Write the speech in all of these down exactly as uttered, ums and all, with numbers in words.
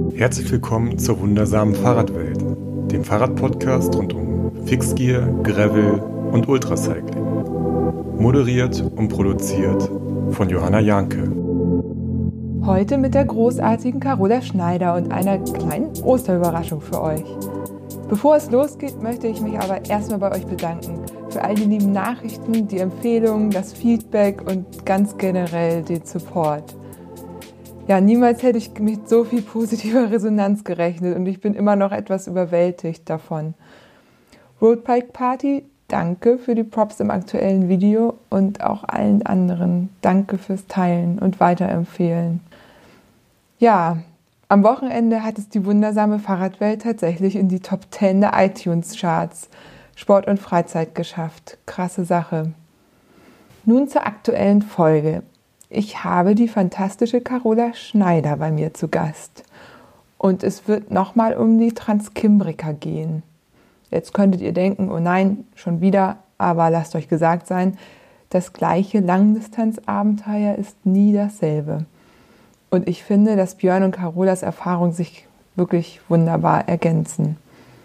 Herzlich willkommen zur wundersamen Fahrradwelt, dem Fahrradpodcast rund um Fixgear, Gravel und Ultracycling. Moderiert und produziert von Johanna Janke. Heute mit der großartigen Carola Schneider und einer kleinen Osterüberraschung für euch. Bevor es losgeht, möchte ich mich aber erstmal bei euch bedanken für all die lieben Nachrichten, die Empfehlungen, das Feedback und ganz generell den Support. Ja, niemals hätte ich mit so viel positiver Resonanz gerechnet und ich bin immer noch etwas überwältigt davon. Roadbike Party, danke für die Props im aktuellen Video und auch allen anderen. Danke fürs Teilen und Weiterempfehlen. Ja, am Wochenende hat es die wundersame Fahrradwelt tatsächlich in die Top zehn der iTunes-Charts Sport und Freizeit geschafft. Krasse Sache. Nun zur aktuellen Folge. Ich habe die fantastische Carola Schneider bei mir zu Gast. Und es wird nochmal um die Transkimbrika gehen. Jetzt könntet ihr denken, oh nein, schon wieder, aber lasst euch gesagt sein, das gleiche Langdistanzabenteuer ist nie dasselbe. Und ich finde, dass Björn und Carolas Erfahrung sich wirklich wunderbar ergänzen.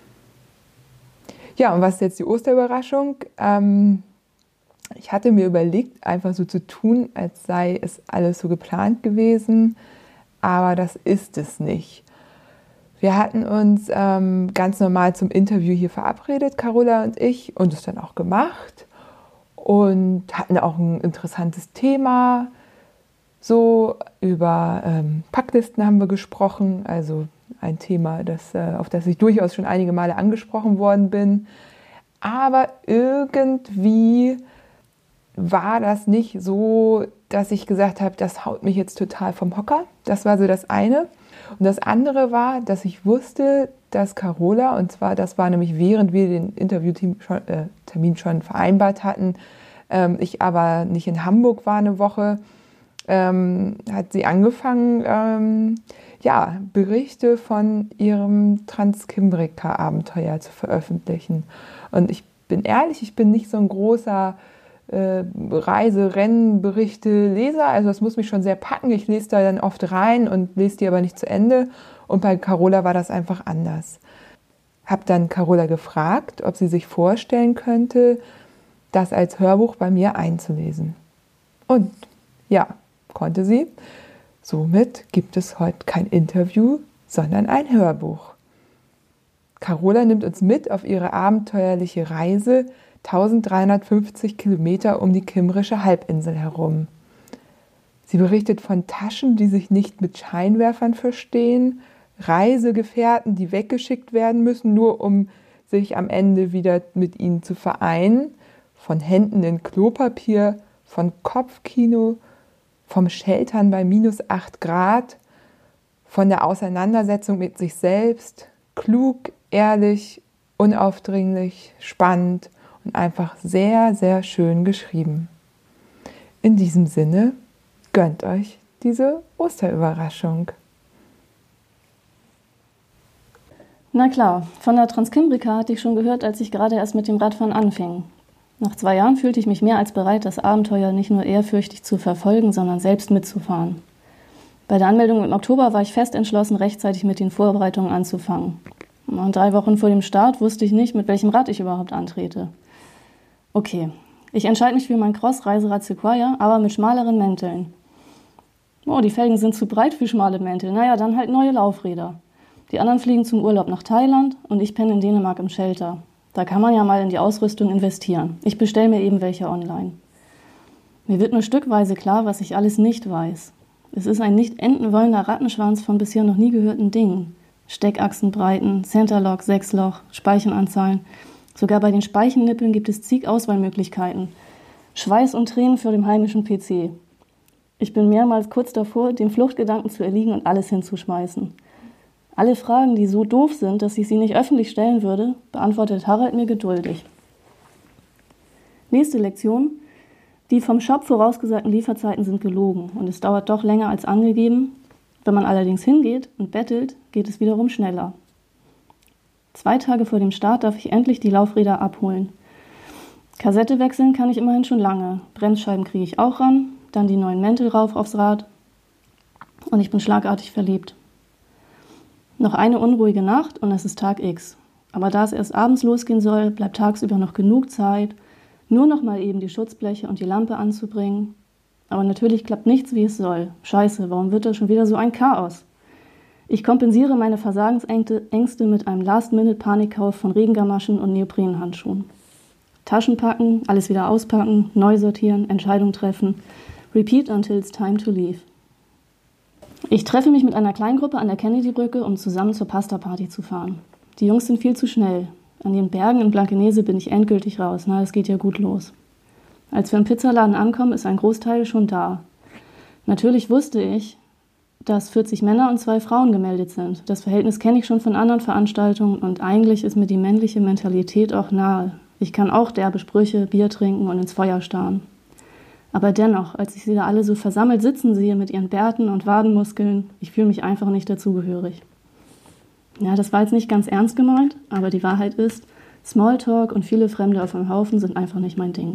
Ja, und was ist jetzt die Osterüberraschung? Ähm, ich hatte mir überlegt, einfach so zu tun, als sei es alles so geplant gewesen, aber das ist es nicht. Wir hatten uns ähm, ganz normal zum Interview hier verabredet, Carola und ich, und es dann auch gemacht und hatten auch ein interessantes Thema. So über ähm, Packlisten haben wir gesprochen, also ein Thema, das, äh, auf das ich durchaus schon einige Male angesprochen worden bin. Aber irgendwie war das nicht so, dass ich gesagt habe, das haut mich jetzt total vom Hocker. Das war so das eine. Und das andere war, dass ich wusste, dass Carola, und zwar das war nämlich während wir den Interviewtermin schon, äh, Termin schon vereinbart hatten, ähm, ich aber nicht in Hamburg war eine Woche, ähm, hat sie angefangen, ähm, ja, Berichte von ihrem Transkimbrika-Abenteuer zu veröffentlichen. Und ich bin ehrlich, ich bin nicht so ein großer äh, Reise-, Rennen-, Berichte, Leser, also das muss mich schon sehr packen. Ich lese da dann oft rein und lese die aber nicht zu Ende. Und bei Carola war das einfach anders. Habe dann Carola gefragt, ob sie sich vorstellen könnte, das als Hörbuch bei mir einzulesen. Und ja, konnte sie. Somit gibt es heute kein Interview, sondern ein Hörbuch. Carola nimmt uns mit auf ihre abenteuerliche Reise eintausenddreihundertfünfzig Kilometer um die Kimmerische Halbinsel herum. Sie berichtet von Taschen, die sich nicht mit Scheinwerfern verstehen, Reisegefährten, die weggeschickt werden müssen, nur um sich am Ende wieder mit ihnen zu vereinen, von Händen in Klopapier, von Kopfkino, vom Sheltern bei minus acht Grad, von der Auseinandersetzung mit sich selbst, klug, ehrlich, unaufdringlich, spannend und einfach sehr, sehr schön geschrieben. In diesem Sinne, gönnt euch diese Osterüberraschung. Na klar, von der Transkimbrika hatte ich schon gehört, als ich gerade erst mit dem Radfahren anfing. Nach zwei Jahren fühlte ich mich mehr als bereit, das Abenteuer nicht nur ehrfürchtig zu verfolgen, sondern selbst mitzufahren. Bei der Anmeldung im Oktober war ich fest entschlossen, rechtzeitig mit den Vorbereitungen anzufangen. Und drei Wochen vor dem Start wusste ich nicht, mit welchem Rad ich überhaupt antrete. Okay, ich entscheide mich für mein Cross-Reiserad Sequoia, aber mit schmaleren Mänteln. Oh, die Felgen sind zu breit für schmale Mäntel. Naja, dann halt neue Laufräder. Die anderen fliegen zum Urlaub nach Thailand und ich penne in Dänemark im Shelter. Da kann man ja mal in die Ausrüstung investieren. Ich bestelle mir eben welche online. Mir wird nur stückweise klar, was ich alles nicht weiß. Es ist ein nicht enden wollender Rattenschwanz von bisher noch nie gehörten Dingen. Steckachsenbreiten, Centerlock, Sechsloch, Speichenanzahlen. Sogar bei den Speichennippeln gibt es zig Auswahlmöglichkeiten. Schweiß und Tränen für den heimischen P C. Ich bin mehrmals kurz davor, dem Fluchtgedanken zu erliegen und alles hinzuschmeißen. Alle Fragen, die so doof sind, dass ich sie nicht öffentlich stellen würde, beantwortet Harald mir geduldig. Nächste Lektion. Die vom Shop vorausgesagten Lieferzeiten sind gelogen und es dauert doch länger als angegeben. Wenn man allerdings hingeht und bettelt, geht es wiederum schneller. Zwei Tage vor dem Start darf ich endlich die Laufräder abholen. Kassette wechseln kann ich immerhin schon lange. Bremsscheiben kriege ich auch ran, dann die neuen Mäntel rauf aufs Rad und ich bin schlagartig verliebt. Noch eine unruhige Nacht und es ist Tag X. Aber da es erst abends losgehen soll, bleibt tagsüber noch genug Zeit, nur noch mal eben die Schutzbleche und die Lampe anzubringen. Aber natürlich klappt nichts, wie es soll. Scheiße, warum wird das schon wieder so ein Chaos? Ich kompensiere meine Versagensängste mit einem Last-Minute-Panikkauf von Regengamaschen und Neoprenhandschuhen. Taschen packen, alles wieder auspacken, neu sortieren, Entscheidung treffen. Repeat until it's time to leave. Ich treffe mich mit einer Kleingruppe an der Kennedy-Brücke, um zusammen zur Pasta-Party zu fahren. Die Jungs sind viel zu schnell. An den Bergen in Blankenese bin ich endgültig raus. Na, es geht ja gut los. Als wir im Pizzaladen ankommen, ist ein Großteil schon da. Natürlich wusste ich, dass vierzig Männer und zwei Frauen gemeldet sind. Das Verhältnis kenne ich schon von anderen Veranstaltungen und eigentlich ist mir die männliche Mentalität auch nahe. Ich kann auch derbe Sprüche, Bier trinken und ins Feuer starren. Aber dennoch, als ich sie da alle so versammelt sitzen sehe mit ihren Bärten und Wadenmuskeln, ich fühle mich einfach nicht dazugehörig. Ja, das war jetzt nicht ganz ernst gemeint, aber die Wahrheit ist, Smalltalk und viele Fremde auf einem Haufen sind einfach nicht mein Ding.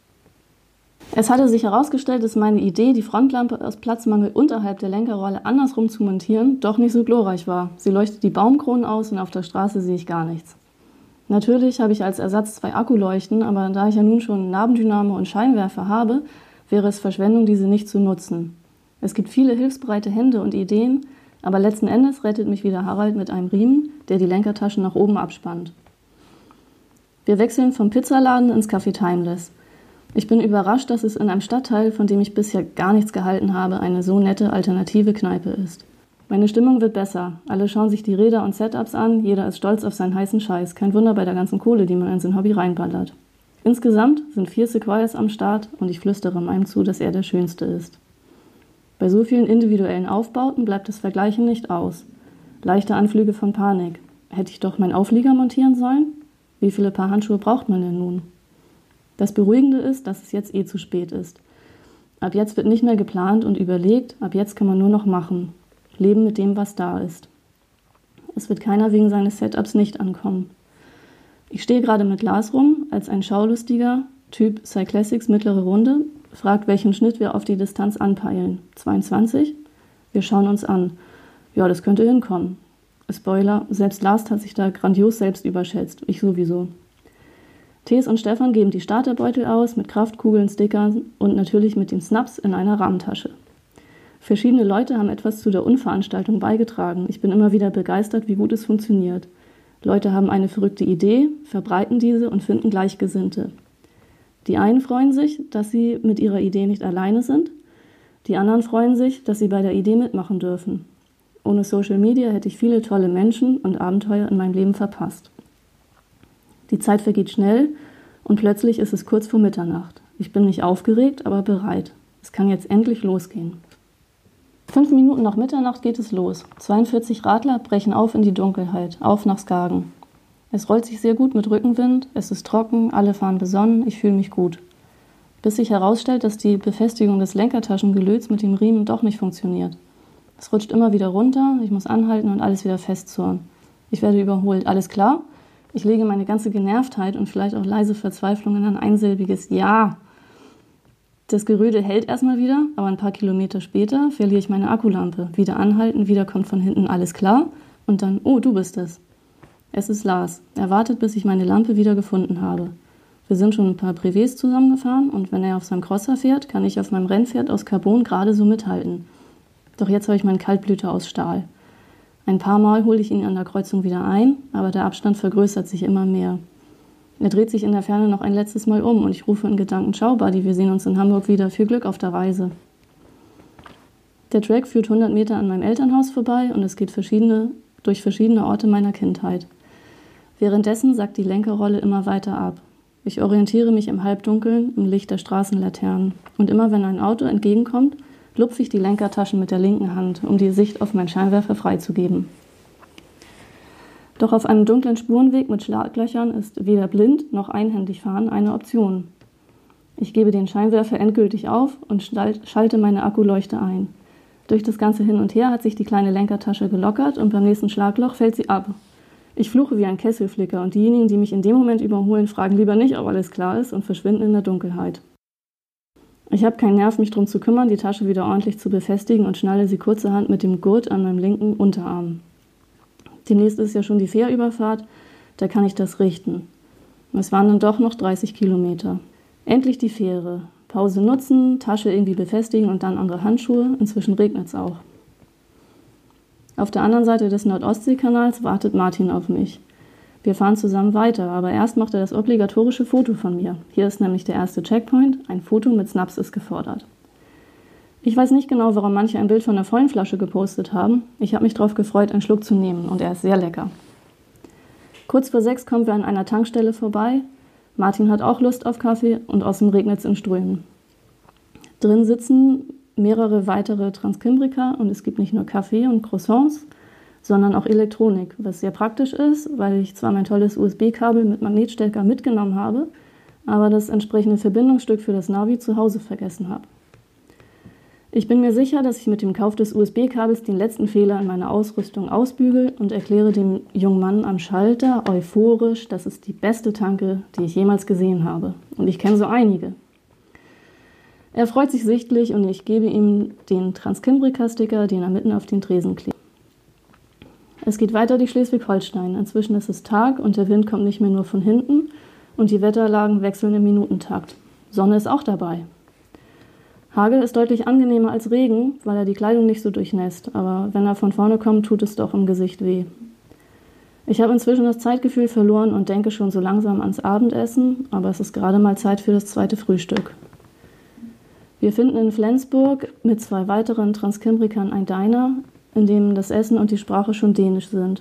Es hatte sich herausgestellt, dass meine Idee, die Frontlampe aus Platzmangel unterhalb der Lenkerrolle andersrum zu montieren, doch nicht so glorreich war. Sie leuchtet die Baumkronen aus und auf der Straße sehe ich gar nichts. Natürlich habe ich als Ersatz zwei Akkuleuchten, aber da ich ja nun schon Nabendynamo und Scheinwerfer habe, wäre es Verschwendung, diese nicht zu nutzen. Es gibt viele hilfsbereite Hände und Ideen, aber letzten Endes rettet mich wieder Harald mit einem Riemen, der die Lenkertaschen nach oben abspannt. Wir wechseln vom Pizzaladen ins Café Timeless. Ich bin überrascht, dass es in einem Stadtteil, von dem ich bisher gar nichts gehalten habe, eine so nette alternative Kneipe ist. Meine Stimmung wird besser. Alle schauen sich die Räder und Setups an, jeder ist stolz auf seinen heißen Scheiß. Kein Wunder bei der ganzen Kohle, die man in sein Hobby reinballert. Insgesamt sind vier Sequoias am Start und ich flüstere meinem zu, dass er der Schönste ist. Bei so vielen individuellen Aufbauten bleibt das Vergleichen nicht aus. Leichte Anflüge von Panik. Hätte ich doch meinen Auflieger montieren sollen? Wie viele Paar Handschuhe braucht man denn nun? Das Beruhigende ist, dass es jetzt eh zu spät ist. Ab jetzt wird nicht mehr geplant und überlegt, ab jetzt kann man nur noch machen. Leben mit dem, was da ist. Es wird keiner wegen seines Setups nicht ankommen. Ich stehe gerade mit Lars rum, als ein Schaulustiger, Typ Cyclassics mittlere Runde, fragt, welchen Schnitt wir auf die Distanz anpeilen. zweiundzwanzig? Wir schauen uns an. Ja, das könnte hinkommen. Spoiler, selbst Lars hat sich da grandios selbst überschätzt. Ich sowieso. Thes und Stefan geben die Starterbeutel aus mit Kraftkugeln, Stickern und natürlich mit dem Snaps in einer Rahmentasche. Verschiedene Leute haben etwas zu der Unveranstaltung beigetragen. Ich bin immer wieder begeistert, wie gut es funktioniert. Leute haben eine verrückte Idee, verbreiten diese und finden Gleichgesinnte. Die einen freuen sich, dass sie mit ihrer Idee nicht alleine sind. Die anderen freuen sich, dass sie bei der Idee mitmachen dürfen. Ohne Social Media hätte ich viele tolle Menschen und Abenteuer in meinem Leben verpasst. Die Zeit vergeht schnell und plötzlich ist es kurz vor Mitternacht. Ich bin nicht aufgeregt, aber bereit. Es kann jetzt endlich losgehen. Fünf Minuten nach Mitternacht geht es los. zweiundvierzig Radler brechen auf in die Dunkelheit, auf nach Skagen. Es rollt sich sehr gut mit Rückenwind, es ist trocken, alle fahren besonnen, ich fühle mich gut. Bis sich herausstellt, dass die Befestigung des Lenkertaschengelöts mit dem Riemen doch nicht funktioniert. Es rutscht immer wieder runter, ich muss anhalten und alles wieder festzurren. Ich werde überholt. Alles klar? Ich lege meine ganze Genervtheit und vielleicht auch leise Verzweiflung in ein einsilbiges Ja. Das Gerödel hält erstmal wieder, aber ein paar Kilometer später verliere ich meine Akkulampe. Wieder anhalten, wieder kommt von hinten alles klar und dann, oh, du bist es. Es ist Lars. Er wartet, bis ich meine Lampe wieder gefunden habe. Wir sind schon ein paar Privés zusammengefahren und wenn er auf seinem Crosser fährt, kann ich auf meinem Rennpferd aus Carbon gerade so mithalten. Doch jetzt habe ich meinen Kaltblüter aus Stahl. Ein paar Mal hole ich ihn an der Kreuzung wieder ein, aber der Abstand vergrößert sich immer mehr. Er dreht sich in der Ferne noch ein letztes Mal um und ich rufe in Gedanken, ciao Buddy, wir sehen uns in Hamburg wieder, viel Glück auf der Reise. Der Track führt hundert Meter an meinem Elternhaus vorbei und es geht verschiedene, durch verschiedene Orte meiner Kindheit. Währenddessen sackt die Lenkerrolle immer weiter ab. Ich orientiere mich im Halbdunkeln, im Licht der Straßenlaternen. Und immer wenn ein Auto entgegenkommt, lupfe ich die Lenkertaschen mit der linken Hand, um die Sicht auf meinen Scheinwerfer freizugeben. Doch auf einem dunklen Spurenweg mit Schlaglöchern ist weder blind noch einhändig fahren eine Option. Ich gebe den Scheinwerfer endgültig auf und schalte meine Akkuleuchte ein. Durch das ganze Hin und Her hat sich die kleine Lenkertasche gelockert und beim nächsten Schlagloch fällt sie ab. Ich fluche wie ein Kesselflicker und diejenigen, die mich in dem Moment überholen, fragen lieber nicht, ob alles klar ist und verschwinden in der Dunkelheit. Ich habe keinen Nerv, mich darum zu kümmern, die Tasche wieder ordentlich zu befestigen und schnalle sie kurzerhand mit dem Gurt an meinem linken Unterarm. Demnächst ist ja schon die Fährüberfahrt, da kann ich das richten. Es waren dann doch noch dreißig Kilometer. Endlich die Fähre. Pause nutzen, Tasche irgendwie befestigen und dann andere Handschuhe. Inzwischen regnet es auch. Auf der anderen Seite des Nordostseekanals wartet Martin auf mich. Wir fahren zusammen weiter, aber erst macht er das obligatorische Foto von mir. Hier ist nämlich der erste Checkpoint. Ein Foto mit Snaps ist gefordert. Ich weiß nicht genau, warum manche ein Bild von einer vollen Flasche gepostet haben. Ich habe mich darauf gefreut, einen Schluck zu nehmen und er ist sehr lecker. Kurz vor sechs kommen wir an einer Tankstelle vorbei. Martin hat auch Lust auf Kaffee und außen regnet es in Strömen. Drin sitzen mehrere weitere Transkimbriker und es gibt nicht nur Kaffee und Croissants, sondern auch Elektronik, was sehr praktisch ist, weil ich zwar mein tolles U S B-Kabel mit Magnetstecker mitgenommen habe, aber das entsprechende Verbindungsstück für das Navi zu Hause vergessen habe. Ich bin mir sicher, dass ich mit dem Kauf des U S B-Kabels den letzten Fehler in meiner Ausrüstung ausbügel und erkläre dem jungen Mann am Schalter euphorisch, das ist die beste Tanke, die ich jemals gesehen habe. Und ich kenne so einige. Er freut sich sichtlich und ich gebe ihm den Transkimbrika-Sticker, den er mitten auf den Tresen klebt. Es geht weiter durch Schleswig-Holstein. Inzwischen ist es Tag und der Wind kommt nicht mehr nur von hinten und die Wetterlagen wechseln im Minutentakt. Sonne ist auch dabei. Hagel ist deutlich angenehmer als Regen, weil er die Kleidung nicht so durchnässt, aber wenn er von vorne kommt, tut es doch im Gesicht weh. Ich habe inzwischen das Zeitgefühl verloren und denke schon so langsam ans Abendessen, aber es ist gerade mal Zeit für das zweite Frühstück. Wir finden in Flensburg mit zwei weiteren Transkimbrikern ein Diner, in dem das Essen und die Sprache schon dänisch sind.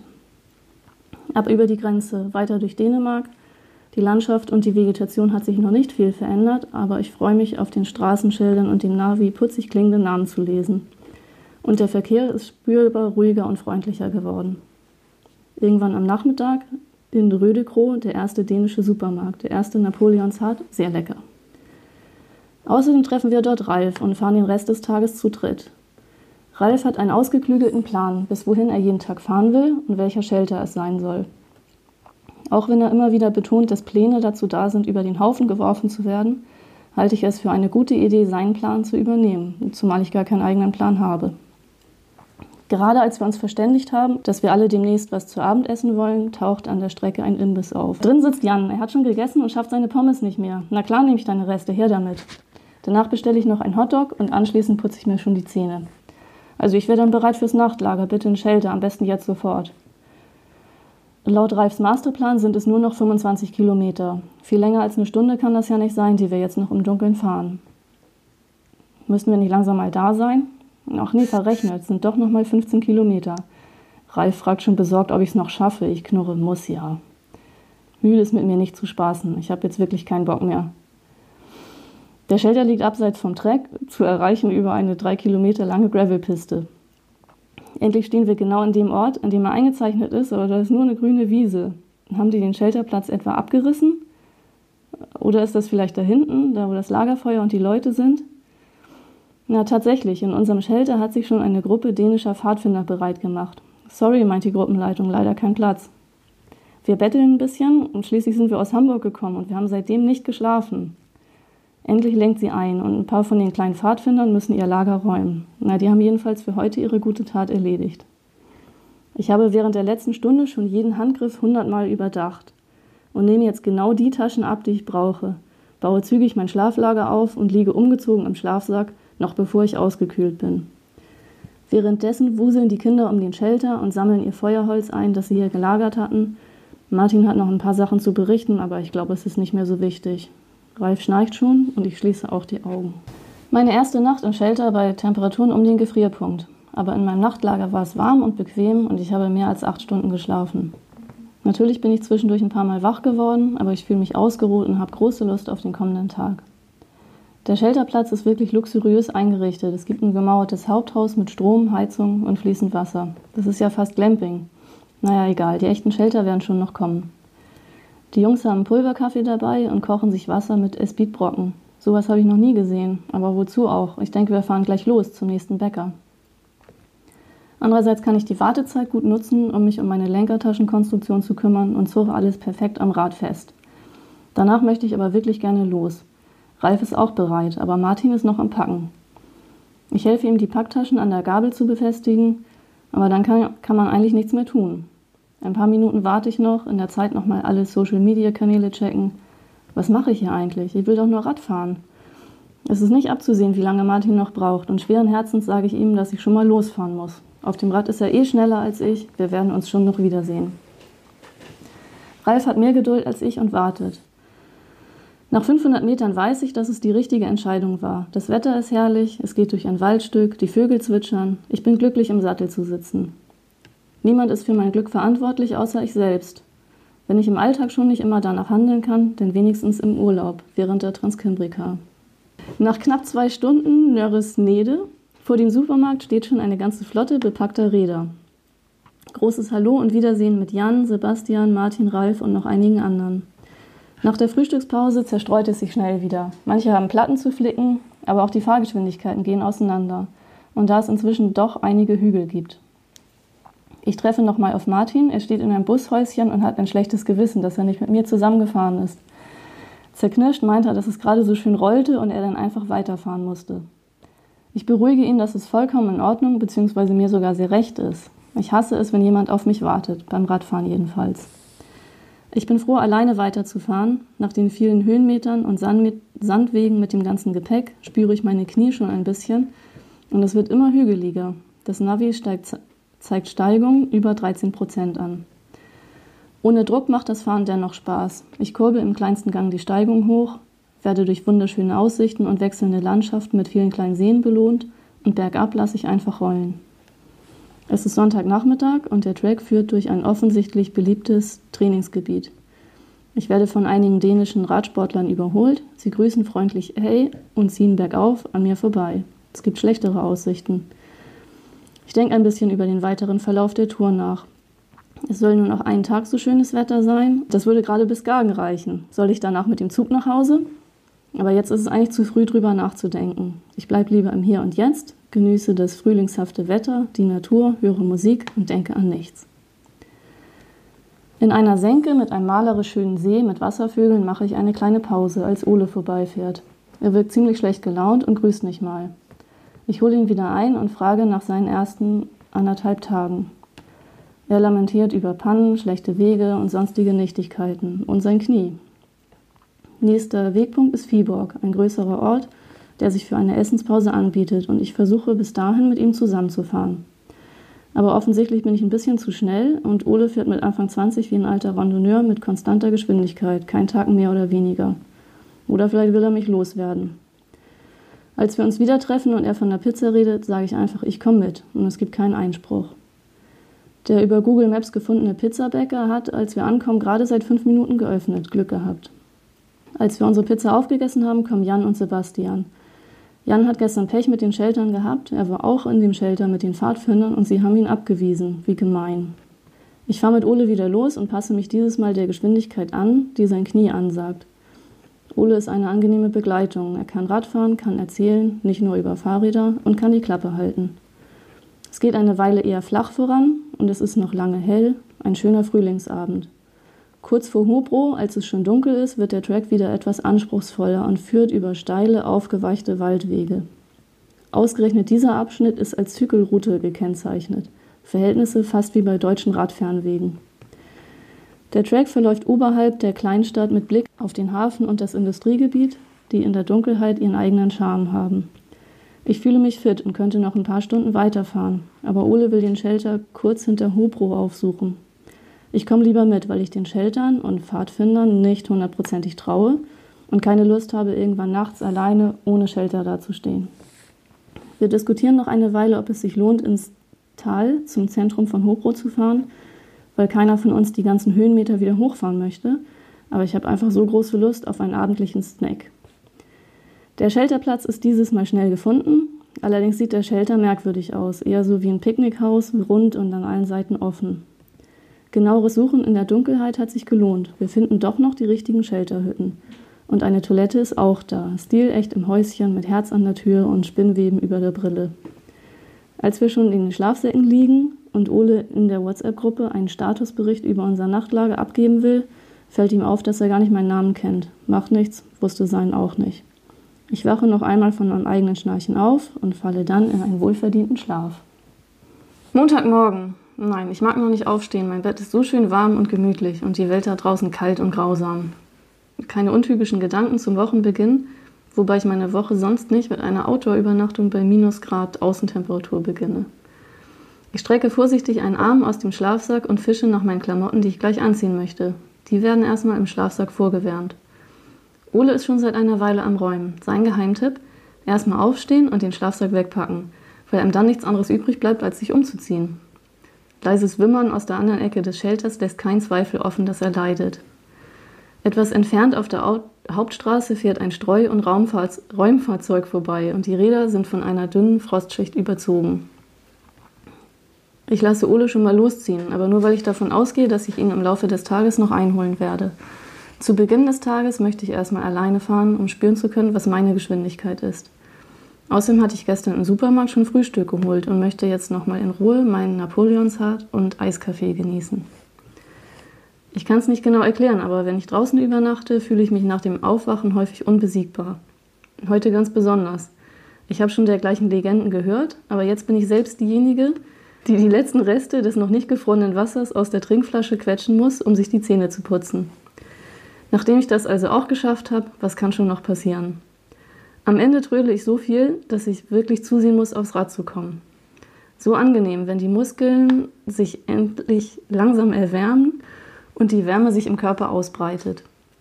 Ab über die Grenze, weiter durch Dänemark. Die Landschaft und die Vegetation hat sich noch nicht viel verändert, aber ich freue mich, auf den Straßenschildern und dem Navi putzig klingende Namen zu lesen. Und der Verkehr ist spürbar ruhiger und freundlicher geworden. Irgendwann am Nachmittag in Rödekro, der erste dänische Supermarkt, der erste Napoleonshaat, sehr lecker. Außerdem treffen wir dort Ralf und fahren den Rest des Tages zu dritt. Ralf hat einen ausgeklügelten Plan, bis wohin er jeden Tag fahren will und welcher Shelter es sein soll. Auch wenn er immer wieder betont, dass Pläne dazu da sind, über den Haufen geworfen zu werden, halte ich es für eine gute Idee, seinen Plan zu übernehmen, zumal ich gar keinen eigenen Plan habe. Gerade als wir uns verständigt haben, dass wir alle demnächst was zu Abend essen wollen, taucht an der Strecke ein Imbiss auf. Drin sitzt Jan, er hat schon gegessen und schafft seine Pommes nicht mehr. Na klar nehme ich deine Reste, her damit. Danach bestelle ich noch einen Hotdog und anschließend putze ich mir schon die Zähne. Also ich wäre dann bereit fürs Nachtlager, bitte ein Shelter, am besten jetzt sofort. Laut Ralfs Masterplan sind es nur noch fünfundzwanzig Kilometer. Viel länger als eine Stunde kann das ja nicht sein, die wir jetzt noch im Dunkeln fahren. Müssen wir nicht langsam mal da sein? Ach nee, verrechnet, es sind doch noch mal fünfzehn Kilometer. Ralf fragt schon besorgt, ob ich es noch schaffe. Ich knurre, muss ja. Müde ist mit mir nicht zu spaßen. Ich habe jetzt wirklich keinen Bock mehr. Der Shelter liegt abseits vom Track, zu erreichen über eine drei Kilometer lange Gravelpiste. Endlich stehen wir genau an dem Ort, an dem er eingezeichnet ist, aber da ist nur eine grüne Wiese. Haben die den Shelterplatz etwa abgerissen? Oder ist das vielleicht da hinten, da wo das Lagerfeuer und die Leute sind? Na tatsächlich, in unserem Shelter hat sich schon eine Gruppe dänischer Pfadfinder bereit gemacht. Sorry, meint die Gruppenleitung, leider kein Platz. Wir betteln ein bisschen und schließlich sind wir aus Hamburg gekommen und wir haben seitdem nicht geschlafen. Endlich lenkt sie ein und ein paar von den kleinen Pfadfindern müssen ihr Lager räumen. Na, die haben jedenfalls für heute ihre gute Tat erledigt. Ich habe während der letzten Stunde schon jeden Handgriff hundertmal überdacht und nehme jetzt genau die Taschen ab, die ich brauche, baue zügig mein Schlaflager auf und liege umgezogen im Schlafsack, noch bevor ich ausgekühlt bin. Währenddessen wuseln die Kinder um den Shelter und sammeln ihr Feuerholz ein, das sie hier gelagert hatten. Martin hat noch ein paar Sachen zu berichten, aber ich glaube, es ist nicht mehr so wichtig. Ralf schnarcht schon und ich schließe auch die Augen. Meine erste Nacht im Shelter bei Temperaturen um den Gefrierpunkt. Aber in meinem Nachtlager war es warm und bequem und ich habe mehr als acht Stunden geschlafen. Natürlich bin ich zwischendurch ein paar Mal wach geworden, aber ich fühle mich ausgeruht und habe große Lust auf den kommenden Tag. Der Shelterplatz ist wirklich luxuriös eingerichtet. Es gibt ein gemauertes Haupthaus mit Strom, Heizung und fließend Wasser. Das ist ja fast Glamping. Naja, egal, die echten Shelter werden schon noch kommen. Die Jungs haben Pulverkaffee dabei und kochen sich Wasser mit Esbitbrocken. Sowas habe ich noch nie gesehen, aber wozu auch? Ich denke, wir fahren gleich los zum nächsten Bäcker. Andererseits kann ich die Wartezeit gut nutzen, um mich um meine Lenkertaschenkonstruktion zu kümmern und zurre alles perfekt am Rad fest. Danach möchte ich aber wirklich gerne los. Ralf ist auch bereit, aber Martin ist noch am Packen. Ich helfe ihm, die Packtaschen an der Gabel zu befestigen, aber dann kann, kann man eigentlich nichts mehr tun. Ein paar Minuten warte ich noch, in der Zeit nochmal alle Social-Media-Kanäle checken. Was mache ich hier eigentlich? Ich will doch nur Rad fahren. Es ist nicht abzusehen, wie lange Martin noch braucht und schweren Herzens sage ich ihm, dass ich schon mal losfahren muss. Auf dem Rad ist er eh schneller als ich, wir werden uns schon noch wiedersehen. Ralf hat mehr Geduld als ich und wartet. Nach fünfhundert Metern weiß ich, dass es die richtige Entscheidung war. Das Wetter ist herrlich, es geht durch ein Waldstück, die Vögel zwitschern. Ich bin glücklich, im Sattel zu sitzen. Niemand ist für mein Glück verantwortlich, außer ich selbst. Wenn ich im Alltag schon nicht immer danach handeln kann, dann wenigstens im Urlaub, während der Transkimbrika. Nach knapp zwei Stunden Nörresnede, vor dem Supermarkt steht schon eine ganze Flotte bepackter Räder. Großes Hallo und Wiedersehen mit Jan, Sebastian, Martin, Ralf und noch einigen anderen. Nach der Frühstückspause zerstreut es sich schnell wieder. Manche haben Platten zu flicken, aber auch die Fahrgeschwindigkeiten gehen auseinander. Und da es inzwischen doch einige Hügel gibt. Ich treffe nochmal auf Martin, er steht in einem Bushäuschen und hat ein schlechtes Gewissen, dass er nicht mit mir zusammengefahren ist. Zerknirscht meint er, dass es gerade so schön rollte und er dann einfach weiterfahren musste. Ich beruhige ihn, dass es vollkommen in Ordnung bzw. mir sogar sehr recht ist. Ich hasse es, wenn jemand auf mich wartet, beim Radfahren jedenfalls. Ich bin froh, alleine weiterzufahren. Nach den vielen Höhenmetern und Sandwegen mit dem ganzen Gepäck spüre ich meine Knie schon ein bisschen und es wird immer hügeliger. Das Navi steigt, zeigt Steigung über dreizehn Prozent an. Ohne Druck macht das Fahren dennoch Spaß. Ich kurbel im kleinsten Gang die Steigung hoch, werde durch wunderschöne Aussichten und wechselnde Landschaften mit vielen kleinen Seen belohnt und bergab lasse ich einfach rollen. Es ist Sonntagnachmittag und der Track führt durch ein offensichtlich beliebtes Trainingsgebiet. Ich werde von einigen dänischen Radsportlern überholt. Sie grüßen freundlich Hey und ziehen bergauf an mir vorbei. Es gibt schlechtere Aussichten. Ich denke ein bisschen über den weiteren Verlauf der Tour nach. Es soll nur noch einen Tag so schönes Wetter sein. Das würde gerade bis Skagen reichen. Soll ich danach mit dem Zug nach Hause? Aber jetzt ist es eigentlich zu früh, drüber nachzudenken. Ich bleibe lieber im Hier und Jetzt, genieße das frühlingshafte Wetter, die Natur, höre Musik und denke an nichts. In einer Senke mit einem malerisch schönen See mit Wasservögeln mache ich eine kleine Pause, als Ole vorbeifährt. Er wirkt ziemlich schlecht gelaunt und grüßt nicht mal. Ich hole ihn wieder ein und frage nach seinen ersten anderthalb Tagen. Er lamentiert über Pannen, schlechte Wege und sonstige Nichtigkeiten und sein Knie. Nächster Wegpunkt ist Viborg, ein größerer Ort, der sich für eine Essenspause anbietet und ich versuche bis dahin mit ihm zusammenzufahren. Aber offensichtlich bin ich ein bisschen zu schnell und Ole fährt mit Anfang zwanzig wie ein alter Randonneur mit konstanter Geschwindigkeit, kein Tag mehr oder weniger. Oder vielleicht will er mich loswerden. Als wir uns wieder treffen und er von der Pizza redet, sage ich einfach, ich komme mit und es gibt keinen Einspruch. Der über Google Maps gefundene Pizzabäcker hat, als wir ankommen, gerade seit fünf Minuten geöffnet. Glück gehabt. Als wir unsere Pizza aufgegessen haben, kommen Jan und Sebastian. Jan hat gestern Pech mit den Sheltern gehabt. Er war auch in dem Shelter mit den Pfadfindern und sie haben ihn abgewiesen. Wie gemein. Ich fahre mit Ole wieder los und passe mich dieses Mal der Geschwindigkeit an, die sein Knie ansagt. Ole ist eine angenehme Begleitung. Er kann Radfahren, kann erzählen, nicht nur über Fahrräder und kann die Klappe halten. Es geht eine Weile eher flach voran und es ist noch lange hell, ein schöner Frühlingsabend. Kurz vor Hobro, als es schon dunkel ist, wird der Track wieder etwas anspruchsvoller und führt über steile, aufgeweichte Waldwege. Ausgerechnet dieser Abschnitt ist als Zyklenroute gekennzeichnet, Verhältnisse fast wie bei deutschen Radfernwegen. Der Track verläuft oberhalb der Kleinstadt mit Blick auf den Hafen und das Industriegebiet, die in der Dunkelheit ihren eigenen Charme haben. Ich fühle mich fit und könnte noch ein paar Stunden weiterfahren, aber Ole will den Shelter kurz hinter Hobro aufsuchen. Ich komme lieber mit, weil ich den Sheltern und Pfadfindern nicht hundertprozentig traue und keine Lust habe, irgendwann nachts alleine ohne Shelter dazustehen. Wir diskutieren noch eine Weile, ob es sich lohnt, ins Tal zum Zentrum von Hobro zu fahren, weil keiner von uns die ganzen Höhenmeter wieder hochfahren möchte, aber ich habe einfach so große Lust auf einen abendlichen Snack. Der Shelterplatz ist dieses Mal schnell gefunden, allerdings sieht der Shelter merkwürdig aus, eher so wie ein Picknickhaus, rund und an allen Seiten offen. Genaueres Suchen in der Dunkelheit hat sich gelohnt, wir finden doch noch die richtigen Shelterhütten. Und eine Toilette ist auch da, stilecht im Häuschen mit Herz an der Tür und Spinnweben über der Brille. Als wir schon in den Schlafsäcken liegen und Ole in der WhatsApp-Gruppe einen Statusbericht über unser Nachtlager abgeben will, fällt ihm auf, dass er gar nicht meinen Namen kennt. Macht nichts, wusste seinen auch nicht. Ich wache noch einmal von meinem eigenen Schnarchen auf und falle dann in einen wohlverdienten Schlaf. Montagmorgen. Nein, ich mag noch nicht aufstehen. Mein Bett ist so schön warm und gemütlich und die Welt da draußen kalt und grausam. Keine untypischen Gedanken zum Wochenbeginn, wobei ich meine Woche sonst nicht mit einer Outdoor-Übernachtung bei Minusgrad Außentemperatur beginne. Ich strecke vorsichtig einen Arm aus dem Schlafsack und fische nach meinen Klamotten, die ich gleich anziehen möchte. Die werden erstmal im Schlafsack vorgewärmt. Ole ist schon seit einer Weile am Räumen. Sein Geheimtipp: erstmal aufstehen und den Schlafsack wegpacken, weil einem dann nichts anderes übrig bleibt, als sich umzuziehen. Leises Wimmern aus der anderen Ecke des Shelters lässt keinen Zweifel offen, dass er leidet. Etwas entfernt auf der Hauptstraße fährt ein Streu- und Raumfahr- Räumfahrzeug vorbei und die Räder sind von einer dünnen Frostschicht überzogen. Ich lasse Ole schon mal losziehen, aber nur weil ich davon ausgehe, dass ich ihn im Laufe des Tages noch einholen werde. Zu Beginn des Tages möchte ich erstmal alleine fahren, um spüren zu können, was meine Geschwindigkeit ist. Außerdem hatte ich gestern im Supermarkt schon Frühstück geholt und möchte jetzt nochmal in Ruhe meinen Napoleonshaar und Eiskaffee genießen. Ich kann es nicht genau erklären, aber wenn ich draußen übernachte, fühle ich mich nach dem Aufwachen häufig unbesiegbar. Heute ganz besonders. Ich habe schon dergleichen Legenden gehört, aber jetzt bin ich selbst diejenige, die die letzten Reste des noch nicht gefrorenen Wassers aus der Trinkflasche quetschen muss, um sich die Zähne zu putzen. Nachdem ich das also auch geschafft habe, was kann schon noch passieren? Am Ende trödle ich so viel, dass ich wirklich zusehen muss, aufs Rad zu kommen. So angenehm, wenn die Muskeln sich endlich langsam erwärmen und die Wärme sich im Körper ausbreitet.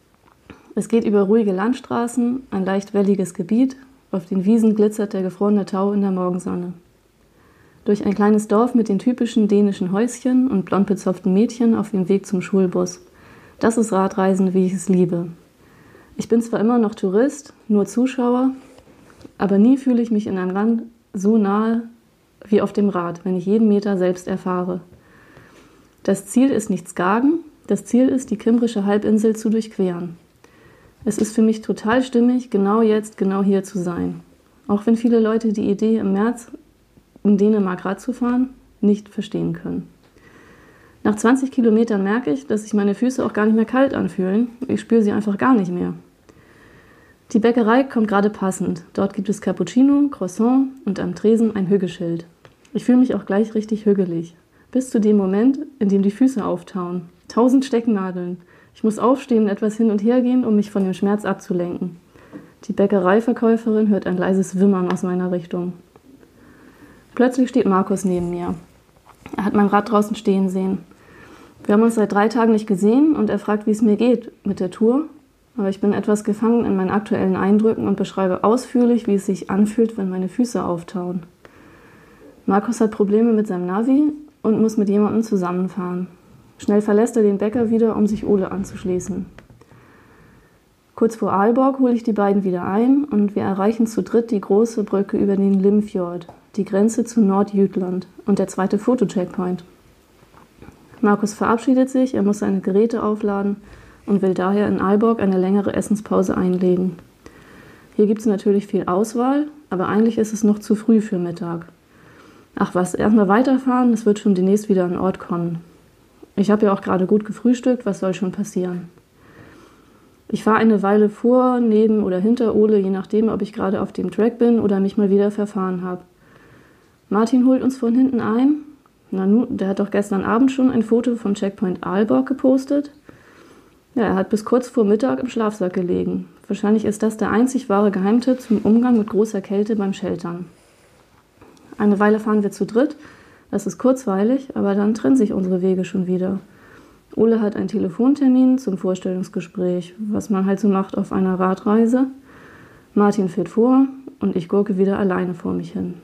Es geht über ruhige Landstraßen, ein leicht welliges Gebiet, auf den Wiesen glitzert der gefrorene Tau in der Morgensonne. Durch ein kleines Dorf mit den typischen dänischen Häuschen und blond bezopften Mädchen auf dem Weg zum Schulbus. Das ist Radreisen, wie ich es liebe. Ich bin zwar immer noch Tourist, nur Zuschauer, aber nie fühle ich mich in einem Land so nahe wie auf dem Rad, wenn ich jeden Meter selbst erfahre. Das Ziel ist nicht Skagen, das Ziel ist, die Kimbrische Halbinsel zu durchqueren. Es ist für mich total stimmig, genau jetzt, genau hier zu sein. Auch wenn viele Leute die Idee, im März in Dänemark Rad zu fahren, nicht verstehen können. Nach zwanzig Kilometern merke ich, dass sich meine Füße auch gar nicht mehr kalt anfühlen. Ich spüre sie einfach gar nicht mehr. Die Bäckerei kommt gerade passend. Dort gibt es Cappuccino, Croissant und am Tresen ein Hüggeschild. Ich fühle mich auch gleich richtig hügelig. Bis zu dem Moment, in dem die Füße auftauen. Tausend Stecknadeln. Ich muss aufstehen und etwas hin und her gehen, um mich von dem Schmerz abzulenken. Die Bäckereiverkäuferin hört ein leises Wimmern aus meiner Richtung. Plötzlich steht Markus neben mir. Er hat mein Rad draußen stehen sehen. Wir haben uns seit drei Tagen nicht gesehen und er fragt, wie es mir geht mit der Tour. Aber ich bin etwas gefangen in meinen aktuellen Eindrücken und beschreibe ausführlich, wie es sich anfühlt, wenn meine Füße auftauen. Markus hat Probleme mit seinem Navi und muss mit jemandem zusammenfahren. Schnell verlässt er den Bäcker wieder, um sich Ole anzuschließen. Kurz vor Aalborg hole ich die beiden wieder ein und wir erreichen zu dritt die große Brücke über den Limfjord, die Grenze zu Nordjütland und der zweite Fotocheckpoint. Markus verabschiedet sich, er muss seine Geräte aufladen und will daher in Aalborg eine längere Essenspause einlegen. Hier gibt es natürlich viel Auswahl, aber eigentlich ist es noch zu früh für Mittag. Ach was, erstmal weiterfahren, es wird schon demnächst wieder an Ort kommen. Ich habe ja auch gerade gut gefrühstückt, was soll schon passieren? Ich fahre eine Weile vor, neben oder hinter Ole, je nachdem, ob ich gerade auf dem Track bin oder mich mal wieder verfahren habe. Martin holt uns von hinten ein. Na nu, der hat doch gestern Abend schon ein Foto vom Checkpoint Aalborg gepostet. Ja, er hat bis kurz vor Mittag im Schlafsack gelegen. Wahrscheinlich ist das der einzig wahre Geheimtipp zum Umgang mit großer Kälte beim Sheltern. Eine Weile fahren wir zu dritt. Das ist kurzweilig, aber dann trennen sich unsere Wege schon wieder. Ole hat einen Telefontermin zum Vorstellungsgespräch, was man halt so macht auf einer Radreise. Martin fährt vor und ich gurke wieder alleine vor mich hin.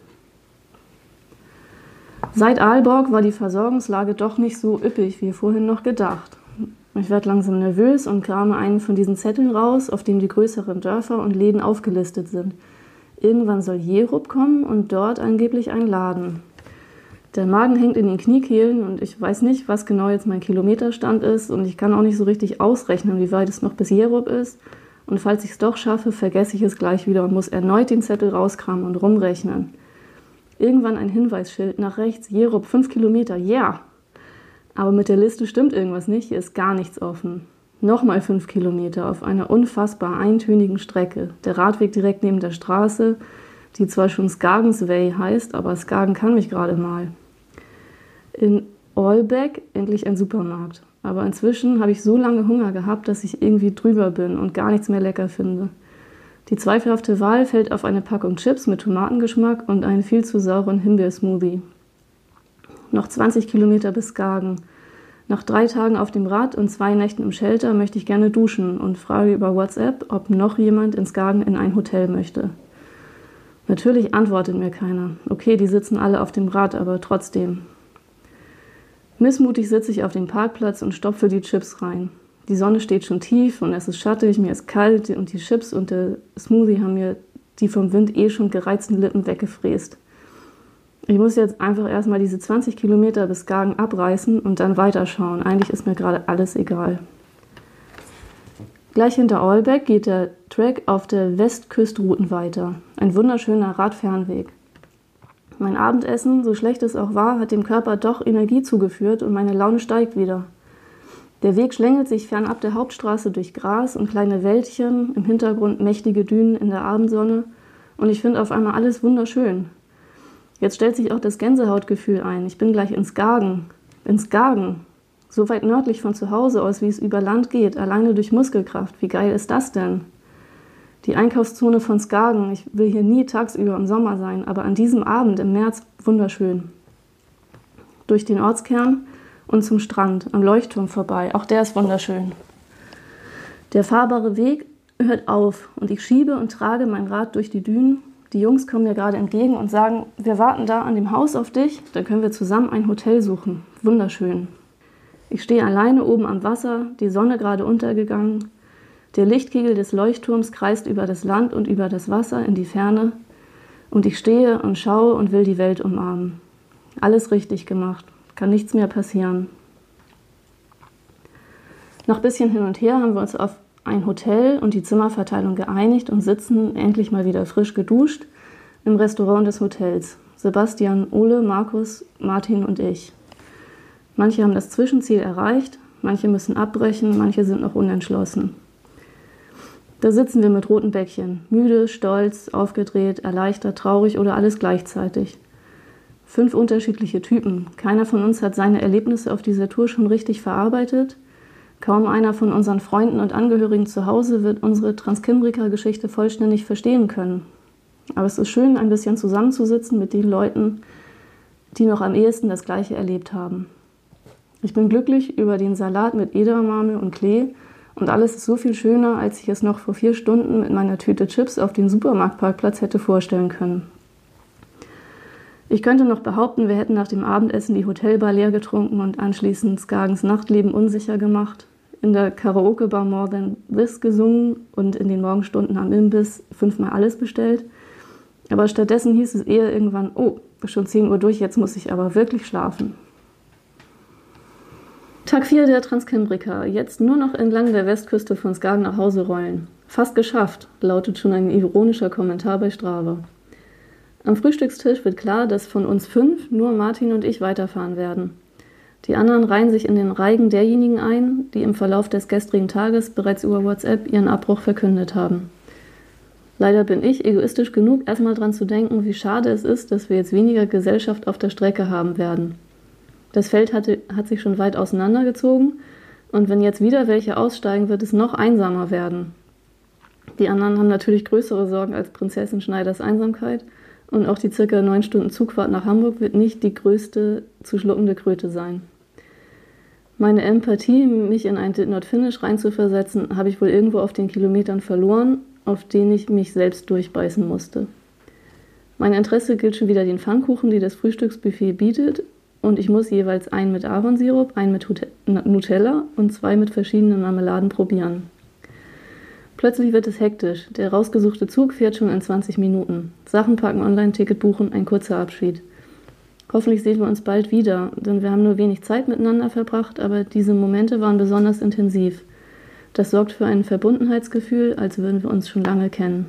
Seit Aalborg war die Versorgungslage doch nicht so üppig wie vorhin noch gedacht. Ich werde langsam nervös und krame einen von diesen Zetteln raus, auf dem die größeren Dörfer und Läden aufgelistet sind. Irgendwann soll Jerup kommen und dort angeblich ein Laden. Der Magen hängt in den Kniekehlen und ich weiß nicht, was genau jetzt mein Kilometerstand ist und ich kann auch nicht so richtig ausrechnen, wie weit es noch bis Jerup ist. Und falls ich es doch schaffe, vergesse ich es gleich wieder und muss erneut den Zettel rauskramen und rumrechnen. Irgendwann ein Hinweisschild nach rechts, Jerup, fünf Kilometer, ja! Yeah. Aber mit der Liste stimmt irgendwas nicht, hier ist gar nichts offen. Nochmal fünf Kilometer auf einer unfassbar eintönigen Strecke. Der Radweg direkt neben der Straße, die zwar schon Skagensvej heißt, aber Skagen kann mich gerade mal. In Olbeck endlich ein Supermarkt. Aber inzwischen habe ich so lange Hunger gehabt, dass ich irgendwie drüber bin und gar nichts mehr lecker finde. Die zweifelhafte Wahl fällt auf eine Packung Chips mit Tomatengeschmack und einen viel zu sauren Himbeersmoothie. Noch zwanzig Kilometer bis Skagen. Nach drei Tagen auf dem Rad und zwei Nächten im Shelter möchte ich gerne duschen und frage über WhatsApp, ob noch jemand in Skagen in ein Hotel möchte. Natürlich antwortet mir keiner. Okay, die sitzen alle auf dem Rad, aber trotzdem. Missmutig sitze ich auf dem Parkplatz und stopfe die Chips rein. Die Sonne steht schon tief und es ist schattig, mir ist kalt und die Chips und der Smoothie haben mir die vom Wind eh schon gereizten Lippen weggefräst. Ich muss jetzt einfach erstmal diese zwanzig Kilometer bis Skagen abreißen und dann weiterschauen. Eigentlich ist mir gerade alles egal. Gleich hinter Olbeck geht der Track auf der Westküstrouten weiter. Ein wunderschöner Radfernweg. Mein Abendessen, so schlecht es auch war, hat dem Körper doch Energie zugeführt und meine Laune steigt wieder. Der Weg schlängelt sich fernab der Hauptstraße durch Gras und kleine Wäldchen, im Hintergrund mächtige Dünen in der Abendsonne und ich finde auf einmal alles wunderschön. Jetzt stellt sich auch das Gänsehautgefühl ein. Ich bin gleich in Skagen. In Skagen. So weit nördlich von zu Hause aus, wie es über Land geht, alleine durch Muskelkraft. Wie geil ist das denn? Die Einkaufszone von Skagen. Ich will hier nie tagsüber im Sommer sein, aber an diesem Abend im März wunderschön. Durch den Ortskern und zum Strand, am Leuchtturm vorbei. Auch der ist wunderschön. Der fahrbare Weg hört auf und ich schiebe und trage mein Rad durch die Dünen. Die Jungs kommen mir gerade entgegen und sagen, wir warten da an dem Haus auf dich, dann können wir zusammen ein Hotel suchen. Wunderschön. Ich stehe alleine oben am Wasser, die Sonne gerade untergegangen. Der Lichtkegel des Leuchtturms kreist über das Land und über das Wasser in die Ferne. Und ich stehe und schaue und will die Welt umarmen. Alles richtig gemacht, kann nichts mehr passieren. Nach ein bisschen hin und her haben wir uns auf ein Hotel und die Zimmerverteilung geeinigt und sitzen, endlich mal wieder frisch geduscht, im Restaurant des Hotels. Sebastian, Ole, Markus, Martin und ich. Manche haben das Zwischenziel erreicht, manche müssen abbrechen, manche sind noch unentschlossen. Da sitzen wir mit roten Bäckchen, müde, stolz, aufgedreht, erleichtert, traurig oder alles gleichzeitig. Fünf unterschiedliche Typen. Keiner von uns hat seine Erlebnisse auf dieser Tour schon richtig verarbeitet. Kaum einer von unseren Freunden und Angehörigen zu Hause wird unsere Transkimbrika-Geschichte vollständig verstehen können. Aber es ist schön, ein bisschen zusammenzusitzen mit den Leuten, die noch am ehesten das Gleiche erlebt haben. Ich bin glücklich über den Salat mit Edamame und Klee und alles ist so viel schöner, als ich es noch vor vier Stunden mit meiner Tüte Chips auf den Supermarktparkplatz hätte vorstellen können. Ich könnte noch behaupten, wir hätten nach dem Abendessen die Hotelbar leer getrunken und anschließend Skagens Nachtleben unsicher gemacht, in der Karaoke-Bar More Than This gesungen und in den Morgenstunden am Imbiss fünfmal alles bestellt. Aber stattdessen hieß es eher irgendwann, oh, schon zehn Uhr durch, jetzt muss ich aber wirklich schlafen. Tag vier der Transkimbrika, jetzt nur noch entlang der Westküste von Skagen nach Hause rollen. Fast geschafft, lautet schon ein ironischer Kommentar bei Strava. Am Frühstückstisch wird klar, dass von uns fünf nur Martin und ich weiterfahren werden. Die anderen reihen sich in den Reigen derjenigen ein, die im Verlauf des gestrigen Tages bereits über WhatsApp ihren Abbruch verkündet haben. Leider bin ich egoistisch genug, erstmal dran zu denken, wie schade es ist, dass wir jetzt weniger Gesellschaft auf der Strecke haben werden. Das Feld hatte, hat sich schon weit auseinandergezogen und wenn jetzt wieder welche aussteigen, wird es noch einsamer werden. Die anderen haben natürlich größere Sorgen als Prinzessin Schneiders Einsamkeit und auch die circa neun Stunden Zugfahrt nach Hamburg wird nicht die größte zu schluckende Kröte sein. Meine Empathie, mich in ein Did Not Finish reinzuversetzen, habe ich wohl irgendwo auf den Kilometern verloren, auf denen ich mich selbst durchbeißen musste. Mein Interesse gilt schon wieder den Pfannkuchen, die das Frühstücksbuffet bietet, und ich muss jeweils einen mit Ahornsirup, einen mit Nutella und zwei mit verschiedenen Marmeladen probieren. Plötzlich wird es hektisch. Der rausgesuchte Zug fährt schon in zwanzig Minuten. Sachen packen, Online-Ticket buchen, ein kurzer Abschied. Hoffentlich sehen wir uns bald wieder, denn wir haben nur wenig Zeit miteinander verbracht, aber diese Momente waren besonders intensiv. Das sorgt für ein Verbundenheitsgefühl, als würden wir uns schon lange kennen.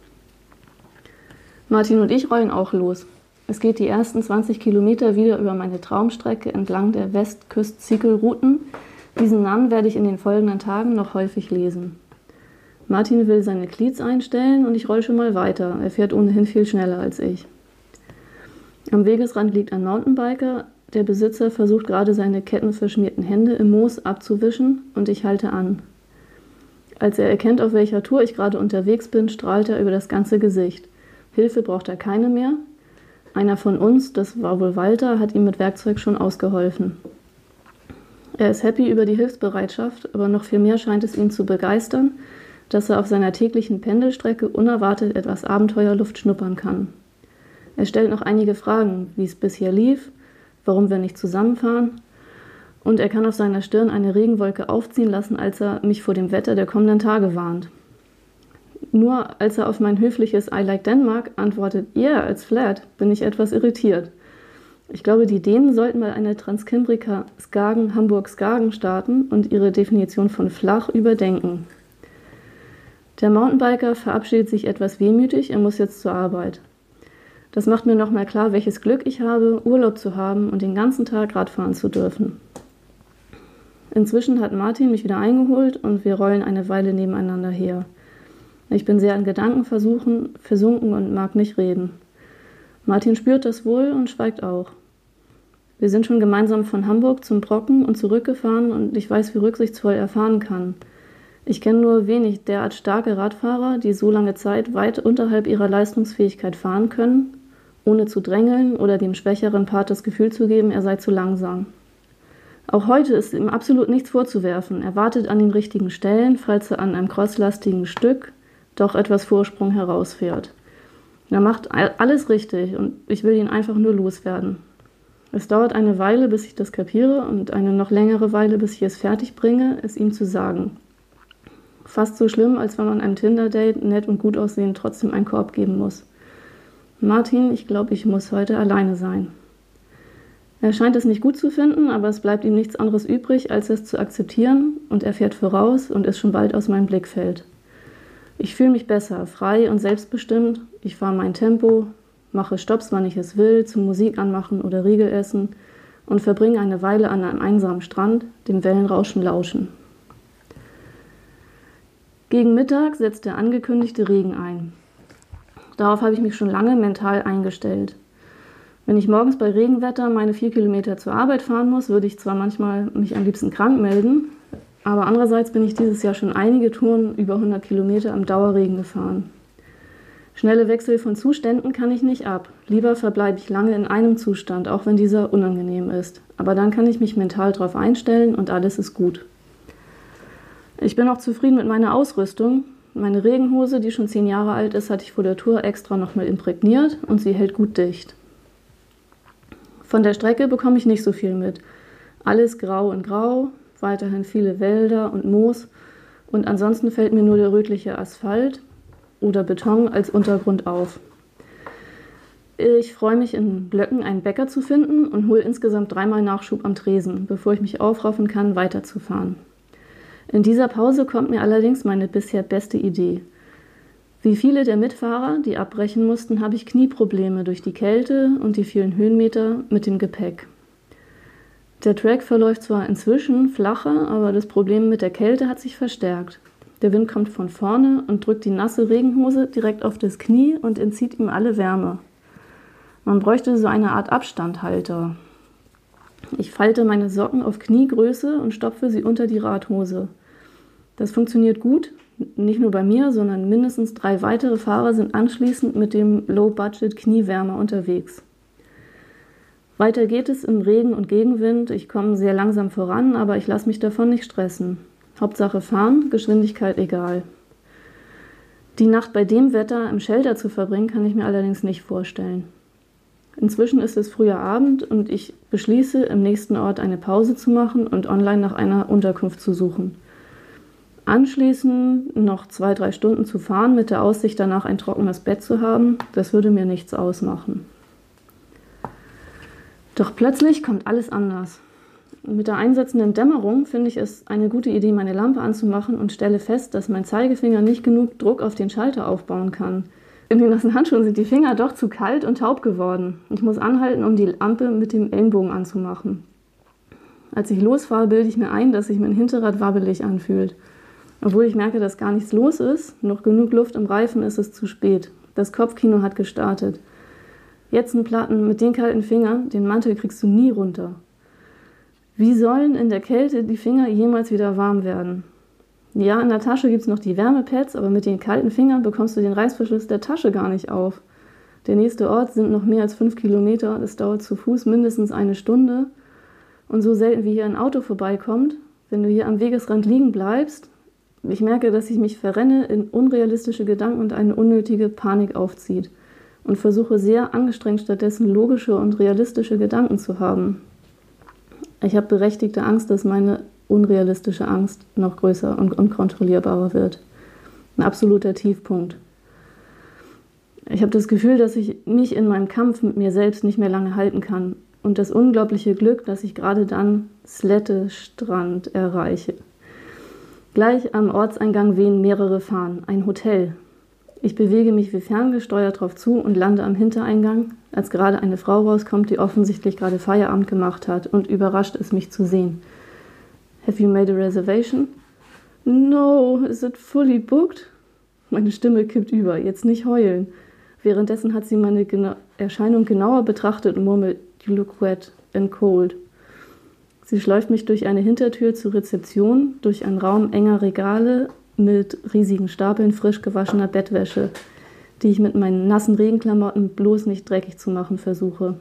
Martin und ich rollen auch los. Es geht die ersten zwanzig Kilometer wieder über meine Traumstrecke entlang der Westküst-Ziegelrouten. Diesen Namen werde ich in den folgenden Tagen noch häufig lesen. Martin will seine Cleats einstellen und ich roll schon mal weiter. Er fährt ohnehin viel schneller als ich. Am Wegesrand liegt ein Mountainbiker, Der Besitzer versucht gerade seine kettenverschmierten Hände im Moos abzuwischen und ich halte an. Als er erkennt, auf welcher Tour ich gerade unterwegs bin, strahlt er über das ganze Gesicht. Hilfe braucht er keine mehr. Einer von uns, das war wohl Walter, hat ihm mit Werkzeug schon ausgeholfen. Er ist happy über die Hilfsbereitschaft, aber noch viel mehr scheint es ihn zu begeistern, dass er auf seiner täglichen Pendelstrecke unerwartet etwas Abenteuerluft schnuppern kann. Er stellt noch einige Fragen, wie es bisher lief, warum wir nicht zusammenfahren, und er kann auf seiner Stirn eine Regenwolke aufziehen lassen, als er mich vor dem Wetter der kommenden Tage warnt. Nur als er auf mein höfliches I like Denmark antwortet, yeah, it's flat, bin ich etwas irritiert. Ich glaube, die Dänen sollten mal eine Transkimbrika Skagen Hamburg Skagen starten und ihre Definition von flach überdenken. Der Mountainbiker verabschiedet sich etwas wehmütig, er muss jetzt zur Arbeit. Das macht mir nochmal klar, welches Glück ich habe, Urlaub zu haben und den ganzen Tag Radfahren zu dürfen. Inzwischen hat Martin mich wieder eingeholt und wir rollen eine Weile nebeneinander her. Ich bin sehr in Gedanken versuchen, versunken und mag nicht reden. Martin spürt das wohl und schweigt auch. Wir sind schon gemeinsam von Hamburg zum Brocken und zurückgefahren und ich weiß, wie rücksichtsvoll er fahren kann. Ich kenne nur wenig derart starke Radfahrer, die so lange Zeit weit unterhalb ihrer Leistungsfähigkeit fahren können, ohne zu drängeln oder dem schwächeren Part das Gefühl zu geben, er sei zu langsam. Auch heute ist ihm absolut nichts vorzuwerfen. Er wartet an den richtigen Stellen, falls er an einem crosslastigen Stück doch etwas Vorsprung herausfährt. Er macht alles richtig und ich will ihn einfach nur loswerden. Es dauert eine Weile, bis ich das kapiere und eine noch längere Weile, bis ich es fertig bringe, es ihm zu sagen. Fast so schlimm, als wenn man einem Tinder-Date nett und gut aussehend trotzdem einen Korb geben muss. Martin, ich glaube, ich muss heute alleine sein. Er scheint es nicht gut zu finden, aber es bleibt ihm nichts anderes übrig, als es zu akzeptieren und er fährt voraus und ist schon bald aus meinem Blickfeld. Ich fühle mich besser, frei und selbstbestimmt. Ich fahre mein Tempo, mache Stopps, wann ich es will, zum Musik anmachen oder Riegel essen und verbringe eine Weile an einem einsamen Strand, dem Wellenrauschen lauschen. Gegen Mittag setzt der angekündigte Regen ein. Darauf habe ich mich schon lange mental eingestellt. Wenn ich morgens bei Regenwetter meine vier Kilometer zur Arbeit fahren muss, würde ich zwar manchmal mich am liebsten krank melden, aber andererseits bin ich dieses Jahr schon einige Touren über hundert Kilometer im Dauerregen gefahren. Schnelle Wechsel von Zuständen kann ich nicht ab. Lieber verbleibe ich lange in einem Zustand, auch wenn dieser unangenehm ist. Aber dann kann ich mich mental darauf einstellen und alles ist gut. Ich bin auch zufrieden mit meiner Ausrüstung. Meine Regenhose, die schon zehn Jahre alt ist, hatte ich vor der Tour extra nochmal imprägniert und sie hält gut dicht. Von der Strecke bekomme ich nicht so viel mit. Alles grau und grau, weiterhin viele Wälder und Moos und ansonsten fällt mir nur der rötliche Asphalt oder Beton als Untergrund auf. Ich freue mich, in Blöcken einen Bäcker zu finden und hole insgesamt dreimal Nachschub am Tresen, bevor ich mich aufraffen kann, weiterzufahren. In dieser Pause kommt mir allerdings meine bisher beste Idee. Wie viele der Mitfahrer, die abbrechen mussten, habe ich Knieprobleme durch die Kälte und die vielen Höhenmeter mit dem Gepäck. Der Track verläuft zwar inzwischen flacher, aber das Problem mit der Kälte hat sich verstärkt. Der Wind kommt von vorne und drückt die nasse Regenhose direkt auf das Knie und entzieht ihm alle Wärme. Man bräuchte so eine Art Abstandhalter. Ich falte meine Socken auf Kniegröße und stopfe sie unter die Radhose. Das funktioniert gut, nicht nur bei mir, sondern mindestens drei weitere Fahrer sind anschließend mit dem Low-Budget-Kniewärmer unterwegs. Weiter geht es im Regen und Gegenwind. Ich komme sehr langsam voran, aber ich lasse mich davon nicht stressen. Hauptsache fahren, Geschwindigkeit egal. Die Nacht bei dem Wetter im Shelter zu verbringen, kann ich mir allerdings nicht vorstellen. Inzwischen ist es früher Abend und ich beschließe, im nächsten Ort eine Pause zu machen und online nach einer Unterkunft zu suchen. Anschließend noch zwei, drei Stunden zu fahren, mit der Aussicht, danach ein trockenes Bett zu haben, das würde mir nichts ausmachen. Doch plötzlich kommt alles anders. Mit der einsetzenden Dämmerung finde ich es eine gute Idee, meine Lampe anzumachen und stelle fest, dass mein Zeigefinger nicht genug Druck auf den Schalter aufbauen kann. In den nassen Handschuhen sind die Finger doch zu kalt und taub geworden. Ich muss anhalten, um die Lampe mit dem Ellenbogen anzumachen. Als ich losfahre, bilde ich mir ein, dass sich mein Hinterrad wabbelig anfühlt. Obwohl ich merke, dass gar nichts los ist, noch genug Luft im Reifen, ist es zu spät. Das Kopfkino hat gestartet. Jetzt ein Platten mit den kalten Fingern, den Mantel kriegst du nie runter. Wie sollen in der Kälte die Finger jemals wieder warm werden? Ja, in der Tasche gibt es noch die Wärmepads, aber mit den kalten Fingern bekommst du den Reißverschluss der Tasche gar nicht auf. Der nächste Ort sind noch mehr als fünf Kilometer, es dauert zu Fuß mindestens eine Stunde. Und so selten wie hier ein Auto vorbeikommt, wenn du hier am Wegesrand liegen bleibst, ich merke, dass ich mich verrenne in unrealistische Gedanken und eine unnötige Panik aufzieht und versuche sehr angestrengt stattdessen logische und realistische Gedanken zu haben. Ich habe berechtigte Angst, dass meine unrealistische Angst noch größer und unkontrollierbarer wird. Ein absoluter Tiefpunkt. Ich habe das Gefühl, dass ich mich in meinem Kampf mit mir selbst nicht mehr lange halten kann und das unglaubliche Glück, dass ich gerade dann Slette-Strand erreiche. Gleich am Ortseingang wehen mehrere Fahnen, ein Hotel. Ich bewege mich wie ferngesteuert drauf zu und lande am Hintereingang, als gerade eine Frau rauskommt, die offensichtlich gerade Feierabend gemacht hat und überrascht ist, mich zu sehen. Have you made a reservation? No, is it fully booked? Meine Stimme kippt über, jetzt nicht heulen. Währenddessen hat sie meine Gena- Erscheinung genauer betrachtet und murmelt, you look wet and cold. Sie schleift mich durch eine Hintertür zur Rezeption, durch einen Raum enger Regale mit riesigen Stapeln frisch gewaschener Bettwäsche, die ich mit meinen nassen Regenklamotten bloß nicht dreckig zu machen versuche.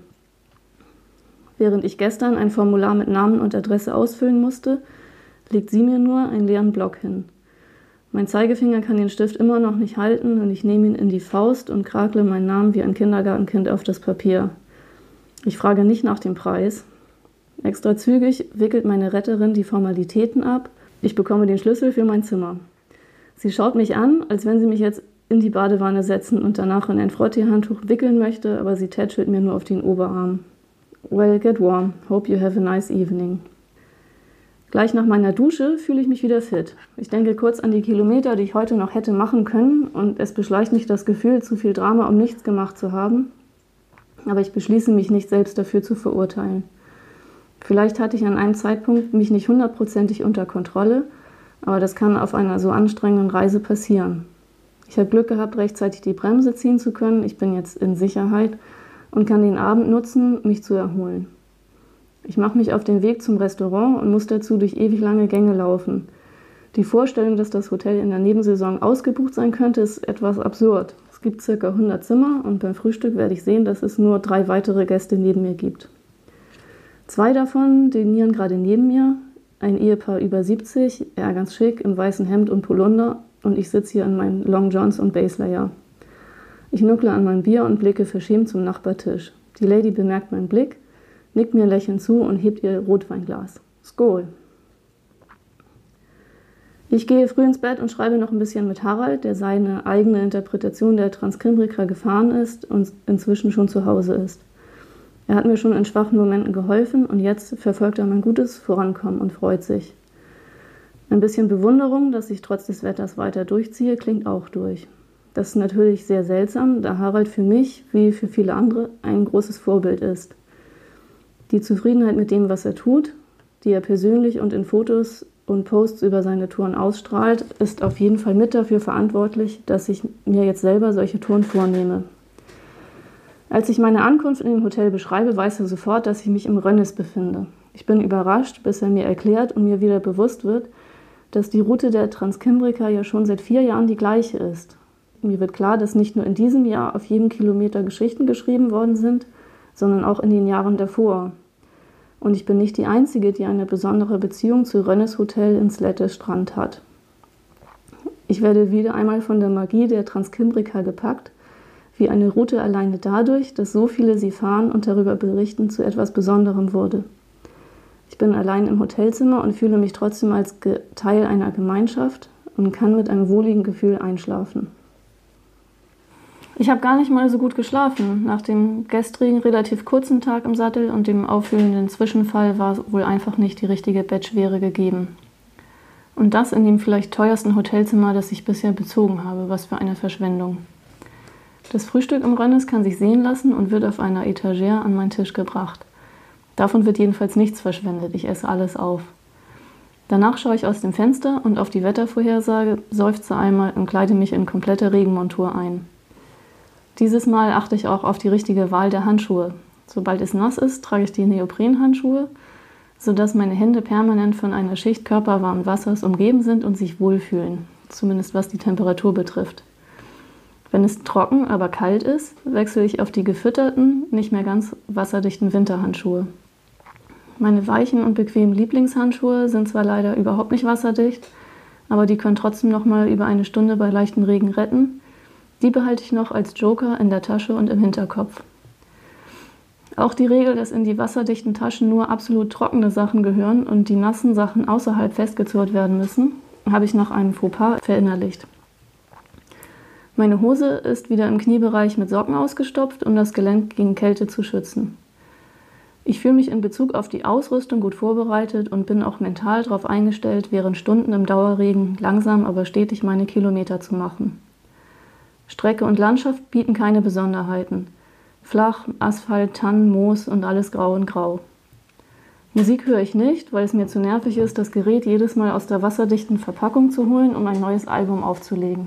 Während ich gestern ein Formular mit Namen und Adresse ausfüllen musste, legt sie mir nur einen leeren Block hin. Mein Zeigefinger kann den Stift immer noch nicht halten und ich nehme ihn in die Faust und krakle meinen Namen wie ein Kindergartenkind auf das Papier. Ich frage nicht nach dem Preis. Extra zügig wickelt meine Retterin die Formalitäten ab. Ich bekomme den Schlüssel für mein Zimmer. Sie schaut mich an, als wenn sie mich jetzt in die Badewanne setzen und danach in ein Frotteehandtuch wickeln möchte, aber sie tätschelt mir nur auf den Oberarm. Well, get warm. Hope you have a nice evening. Gleich nach meiner Dusche fühle ich mich wieder fit. Ich denke kurz an die Kilometer, die ich heute noch hätte machen können, und es beschleicht mich das Gefühl, zu viel Drama um nichts gemacht zu haben. Aber ich beschließe mich nicht, selbst dafür zu verurteilen. Vielleicht hatte ich an einem Zeitpunkt mich nicht hundertprozentig unter Kontrolle, aber das kann auf einer so anstrengenden Reise passieren. Ich habe Glück gehabt, rechtzeitig die Bremse ziehen zu können. Ich bin jetzt in Sicherheit und kann den Abend nutzen, mich zu erholen. Ich mache mich auf den Weg zum Restaurant und muss dazu durch ewig lange Gänge laufen. Die Vorstellung, dass das Hotel in der Nebensaison ausgebucht sein könnte, ist etwas absurd. Es gibt ca. hundert Zimmer und beim Frühstück werde ich sehen, dass es nur drei weitere Gäste neben mir gibt. Zwei davon dinieren gerade neben mir, ein Ehepaar über siebzig, er ganz schick, im weißen Hemd und Polunder, und ich sitze hier in meinen Long Johns und Baselayer. Ich nuckle an mein Bier und blicke verschämt zum Nachbartisch. Die Lady bemerkt meinen Blick, nickt mir lächelnd zu und hebt ihr Rotweinglas. Skål! Ich gehe früh ins Bett und schreibe noch ein bisschen mit Harald, der seine eigene Interpretation der Transkimbrika gefahren ist und inzwischen schon zu Hause ist. Er hat mir schon in schwachen Momenten geholfen und jetzt verfolgt er mein gutes Vorankommen und freut sich. Ein bisschen Bewunderung, dass ich trotz des Wetters weiter durchziehe, klingt auch durch. Das ist natürlich sehr seltsam, da Harald für mich, wie für viele andere, ein großes Vorbild ist. Die Zufriedenheit mit dem, was er tut, die er persönlich und in Fotos und Posts über seine Touren ausstrahlt, ist auf jeden Fall mit dafür verantwortlich, dass ich mir jetzt selber solche Touren vornehme. Als ich meine Ankunft in dem Hotel beschreibe, weiß er sofort, dass ich mich im Rönnes befinde. Ich bin überrascht, bis er mir erklärt und mir wieder bewusst wird, dass die Route der Transkimbrika ja schon seit vier Jahren die gleiche ist. Mir wird klar, dass nicht nur in diesem Jahr auf jedem Kilometer Geschichten geschrieben worden sind, sondern auch in den Jahren davor. Und ich bin nicht die Einzige, die eine besondere Beziehung zu Rönnes Hotel in Slette-Strand hat. Ich werde wieder einmal von der Magie der Transkimbrika gepackt, wie eine Route alleine dadurch, dass so viele sie fahren und darüber berichten, zu etwas Besonderem wurde. Ich bin allein im Hotelzimmer und fühle mich trotzdem als Teil einer Gemeinschaft und kann mit einem wohligen Gefühl einschlafen. Ich habe gar nicht mal so gut geschlafen. Nach dem gestrigen, relativ kurzen Tag im Sattel und dem aufwühlenden Zwischenfall war wohl einfach nicht die richtige Bettschwere gegeben. Und das in dem vielleicht teuersten Hotelzimmer, das ich bisher bezogen habe. Was für eine Verschwendung. Das Frühstück im Rönnes kann sich sehen lassen und wird auf einer Etagere an meinen Tisch gebracht. Davon wird jedenfalls nichts verschwendet, ich esse alles auf. Danach schaue ich aus dem Fenster und auf die Wettervorhersage, seufze einmal und kleide mich in komplette Regenmontur ein. Dieses Mal achte ich auch auf die richtige Wahl der Handschuhe. Sobald es nass ist, trage ich die Neoprenhandschuhe, sodass meine Hände permanent von einer Schicht körperwarmen Wassers umgeben sind und sich wohlfühlen, zumindest was die Temperatur betrifft. Wenn es trocken, aber kalt ist, wechsle ich auf die gefütterten, nicht mehr ganz wasserdichten Winterhandschuhe. Meine weichen und bequemen Lieblingshandschuhe sind zwar leider überhaupt nicht wasserdicht, aber die können trotzdem noch mal über eine Stunde bei leichtem Regen retten. Die behalte ich noch als Joker in der Tasche und im Hinterkopf. Auch die Regel, dass in die wasserdichten Taschen nur absolut trockene Sachen gehören und die nassen Sachen außerhalb festgezurrt werden müssen, habe ich nach einem Fauxpas verinnerlicht. Meine Hose ist wieder im Kniebereich mit Socken ausgestopft, um das Gelenk gegen Kälte zu schützen. Ich fühle mich in Bezug auf die Ausrüstung gut vorbereitet und bin auch mental darauf eingestellt, während Stunden im Dauerregen langsam, aber stetig meine Kilometer zu machen. Strecke und Landschaft bieten keine Besonderheiten. Flach, Asphalt, Tannen, Moos und alles grau in grau. Musik höre ich nicht, weil es mir zu nervig ist, das Gerät jedes Mal aus der wasserdichten Verpackung zu holen, um ein neues Album aufzulegen.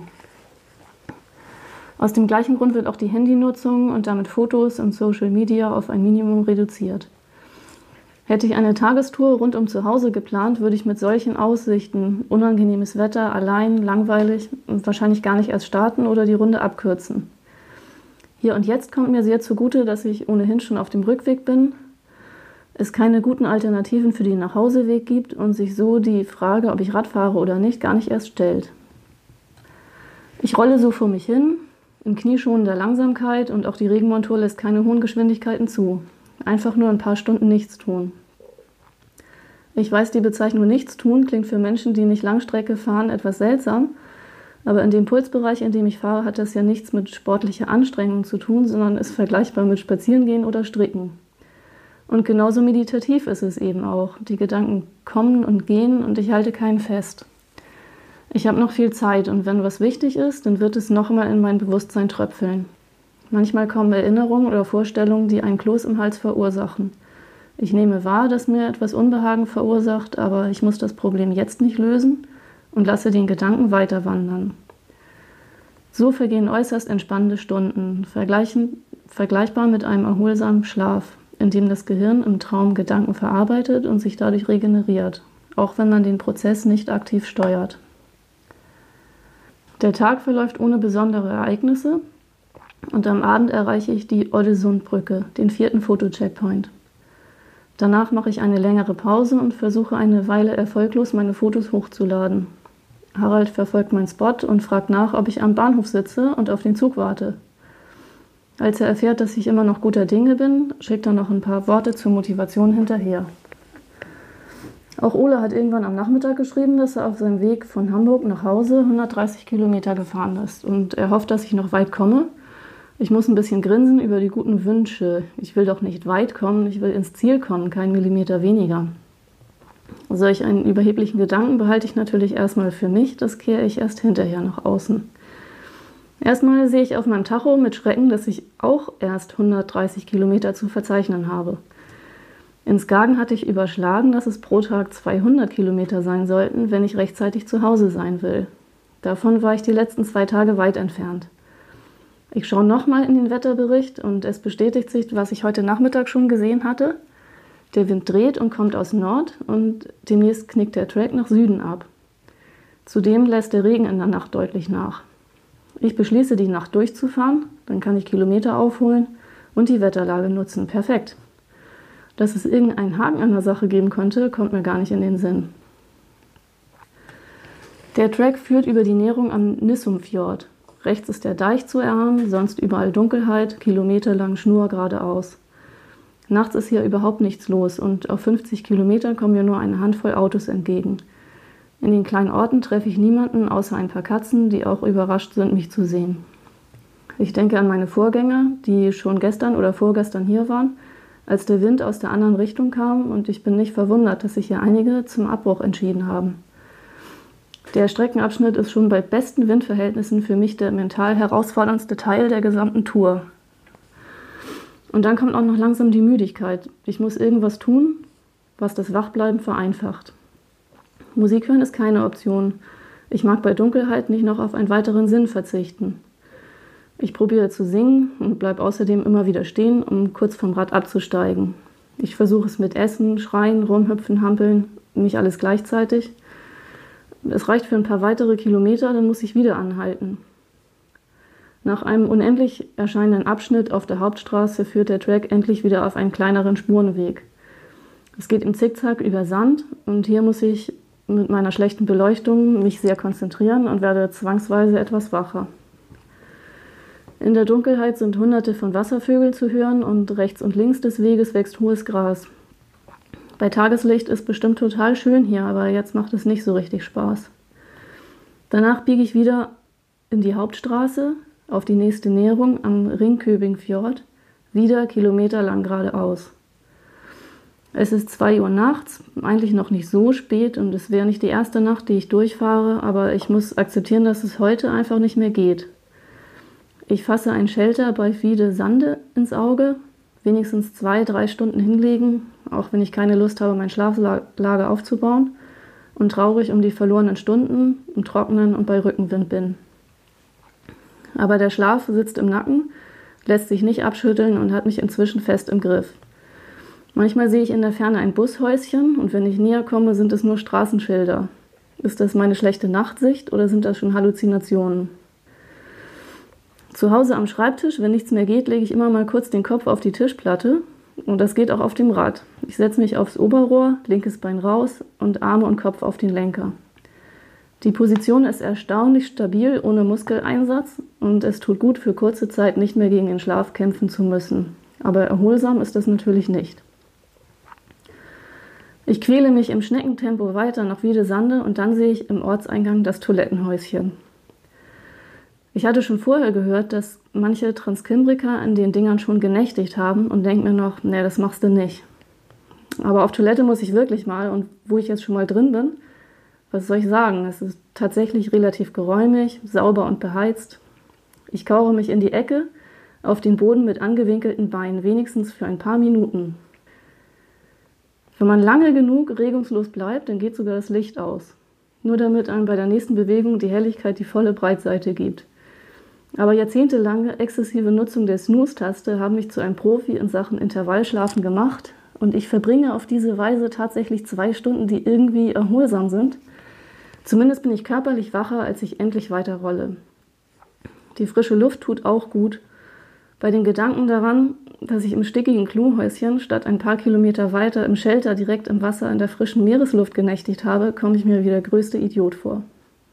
Aus dem gleichen Grund wird auch die Handynutzung und damit Fotos und Social Media auf ein Minimum reduziert. Hätte ich eine Tagestour rund um zu Hause geplant, würde ich mit solchen Aussichten, unangenehmes Wetter, allein, langweilig und wahrscheinlich gar nicht erst starten oder die Runde abkürzen. Hier und jetzt kommt mir sehr zugute, dass ich ohnehin schon auf dem Rückweg bin, es keine guten Alternativen für den Nachhauseweg gibt und sich so die Frage, ob ich Rad fahre oder nicht, gar nicht erst stellt. Ich rolle so vor mich hin, in knieschonender Langsamkeit, und auch die Regenmontur lässt keine hohen Geschwindigkeiten zu. Einfach nur ein paar Stunden nichts tun. Ich weiß, die Bezeichnung nichts tun klingt für Menschen, die nicht Langstrecke fahren, etwas seltsam, aber in dem Pulsbereich, in dem ich fahre, hat das ja nichts mit sportlicher Anstrengung zu tun, sondern ist vergleichbar mit Spazierengehen oder Stricken. Und genauso meditativ ist es eben auch. Die Gedanken kommen und gehen und ich halte keinen fest. Ich habe noch viel Zeit und wenn was wichtig ist, dann wird es noch mal in mein Bewusstsein tröpfeln. Manchmal kommen Erinnerungen oder Vorstellungen, die einen Kloß im Hals verursachen. Ich nehme wahr, dass mir etwas Unbehagen verursacht, aber ich muss das Problem jetzt nicht lösen und lasse den Gedanken weiter wandern. So vergehen äußerst entspannende Stunden, vergleichen, vergleichbar mit einem erholsamen Schlaf, in dem das Gehirn im Traum Gedanken verarbeitet und sich dadurch regeneriert, auch wenn man den Prozess nicht aktiv steuert. Der Tag verläuft ohne besondere Ereignisse und am Abend erreiche ich die Oddesundbrücke, den vierten Foto-Checkpoint. Danach mache ich eine längere Pause und versuche eine Weile erfolglos meine Fotos hochzuladen. Harald verfolgt meinen Spot und fragt nach, ob ich am Bahnhof sitze und auf den Zug warte. Als er erfährt, dass ich immer noch guter Dinge bin, schickt er noch ein paar Worte zur Motivation hinterher. Auch Ole hat irgendwann am Nachmittag geschrieben, dass er auf seinem Weg von Hamburg nach Hause hundertdreißig Kilometer gefahren ist und er hofft, dass ich noch weit komme. Ich muss ein bisschen grinsen über die guten Wünsche. Ich will doch nicht weit kommen, ich will ins Ziel kommen, keinen Millimeter weniger. Solch einen überheblichen Gedanken behalte ich natürlich erstmal für mich, das kehre ich erst hinterher nach außen. Erstmal sehe ich auf meinem Tacho mit Schrecken, dass ich auch erst hundertdreißig Kilometer zu verzeichnen habe. In Skagen hatte ich überschlagen, dass es pro Tag zweihundert Kilometer sein sollten, wenn ich rechtzeitig zu Hause sein will. Davon war ich die letzten zwei Tage weit entfernt. Ich schaue nochmal in den Wetterbericht und es bestätigt sich, was ich heute Nachmittag schon gesehen hatte. Der Wind dreht und kommt aus Nord und demnächst knickt der Track nach Süden ab. Zudem lässt der Regen in der Nacht deutlich nach. Ich beschließe, die Nacht durchzufahren, dann kann ich Kilometer aufholen und die Wetterlage nutzen. Perfekt. Dass es irgendeinen Haken an der Sache geben könnte, kommt mir gar nicht in den Sinn. Der Track führt über die Näherung am Nissumfjord. Rechts ist der Deich zu erahnen, sonst überall Dunkelheit, kilometerlang Schnur geradeaus. Nachts ist hier überhaupt nichts los und auf fünfzig Kilometern kommen mir nur eine Handvoll Autos entgegen. In den kleinen Orten treffe ich niemanden außer ein paar Katzen, die auch überrascht sind, mich zu sehen. Ich denke an meine Vorgänger, die schon gestern oder vorgestern hier waren, als der Wind aus der anderen Richtung kam und ich bin nicht verwundert, dass sich hier einige zum Abbruch entschieden haben. Der Streckenabschnitt ist schon bei besten Windverhältnissen für mich der mental herausforderndste Teil der gesamten Tour. Und dann kommt auch noch langsam die Müdigkeit. Ich muss irgendwas tun, was das Wachbleiben vereinfacht. Musik hören ist keine Option. Ich mag bei Dunkelheit nicht noch auf einen weiteren Sinn verzichten. Ich probiere zu singen und bleibe außerdem immer wieder stehen, um kurz vom Rad abzusteigen. Ich versuche es mit Essen, Schreien, Rumhüpfen, Hampeln, nicht alles gleichzeitig. Es reicht für ein paar weitere Kilometer, dann muss ich wieder anhalten. Nach einem unendlich erscheinenden Abschnitt auf der Hauptstraße führt der Track endlich wieder auf einen kleineren Spurenweg. Es geht im Zickzack über Sand und hier muss ich mit meiner schlechten Beleuchtung mich sehr konzentrieren und werde zwangsweise etwas wacher. In der Dunkelheit sind Hunderte von Wasservögeln zu hören und rechts und links des Weges wächst hohes Gras. Bei Tageslicht ist bestimmt total schön hier, aber jetzt macht es nicht so richtig Spaß. Danach biege ich wieder in die Hauptstraße auf die nächste Näherung am Ringköbing-Fjord, wieder kilometerlang geradeaus. Es ist zwei Uhr nachts, eigentlich noch nicht so spät und es wäre nicht die erste Nacht, die ich durchfahre, aber ich muss akzeptieren, dass es heute einfach nicht mehr geht. Ich fasse ein Shelter bei Fiede Sande ins Auge, wenigstens zwei, drei Stunden hinlegen, auch wenn ich keine Lust habe, mein Schlaflager aufzubauen und traurig um die verlorenen Stunden im Trockenen und bei Rückenwind bin. Aber der Schlaf sitzt im Nacken, lässt sich nicht abschütteln und hat mich inzwischen fest im Griff. Manchmal sehe ich in der Ferne ein Bushäuschen und wenn ich näher komme, sind es nur Straßenschilder. Ist das meine schlechte Nachtsicht oder sind das schon Halluzinationen? Zu Hause am Schreibtisch, wenn nichts mehr geht, lege ich immer mal kurz den Kopf auf die Tischplatte und das geht auch auf dem Rad. Ich setze mich aufs Oberrohr, linkes Bein raus und Arme und Kopf auf den Lenker. Die Position ist erstaunlich stabil, ohne Muskeleinsatz und es tut gut, für kurze Zeit nicht mehr gegen den Schlaf kämpfen zu müssen. Aber erholsam ist das natürlich nicht. Ich quäle mich im Schneckentempo weiter nach Wiedesande und dann sehe ich im Ortseingang das Toilettenhäuschen. Ich hatte schon vorher gehört, dass manche Transkimbriker an den Dingern schon genächtigt haben und denke mir noch, nee, das machst du nicht. Aber auf Toilette muss ich wirklich mal und wo ich jetzt schon mal drin bin, was soll ich sagen? Es ist tatsächlich relativ geräumig, sauber und beheizt. Ich kauere mich in die Ecke auf den Boden mit angewinkelten Beinen, wenigstens für ein paar Minuten. Wenn man lange genug regungslos bleibt, dann geht sogar das Licht aus. Nur damit einem bei der nächsten Bewegung die Helligkeit die volle Breitseite gibt. Aber jahrzehntelange exzessive Nutzung der Snooze-Taste haben mich zu einem Profi in Sachen Intervallschlafen gemacht und ich verbringe auf diese Weise tatsächlich zwei Stunden, die irgendwie erholsam sind. Zumindest bin ich körperlich wacher, als ich endlich weiterrolle. Die frische Luft tut auch gut. Bei den Gedanken daran, dass ich im stickigen Klohäuschen statt ein paar Kilometer weiter im Shelter direkt im Wasser in der frischen Meeresluft genächtigt habe, komme ich mir wie der größte Idiot vor.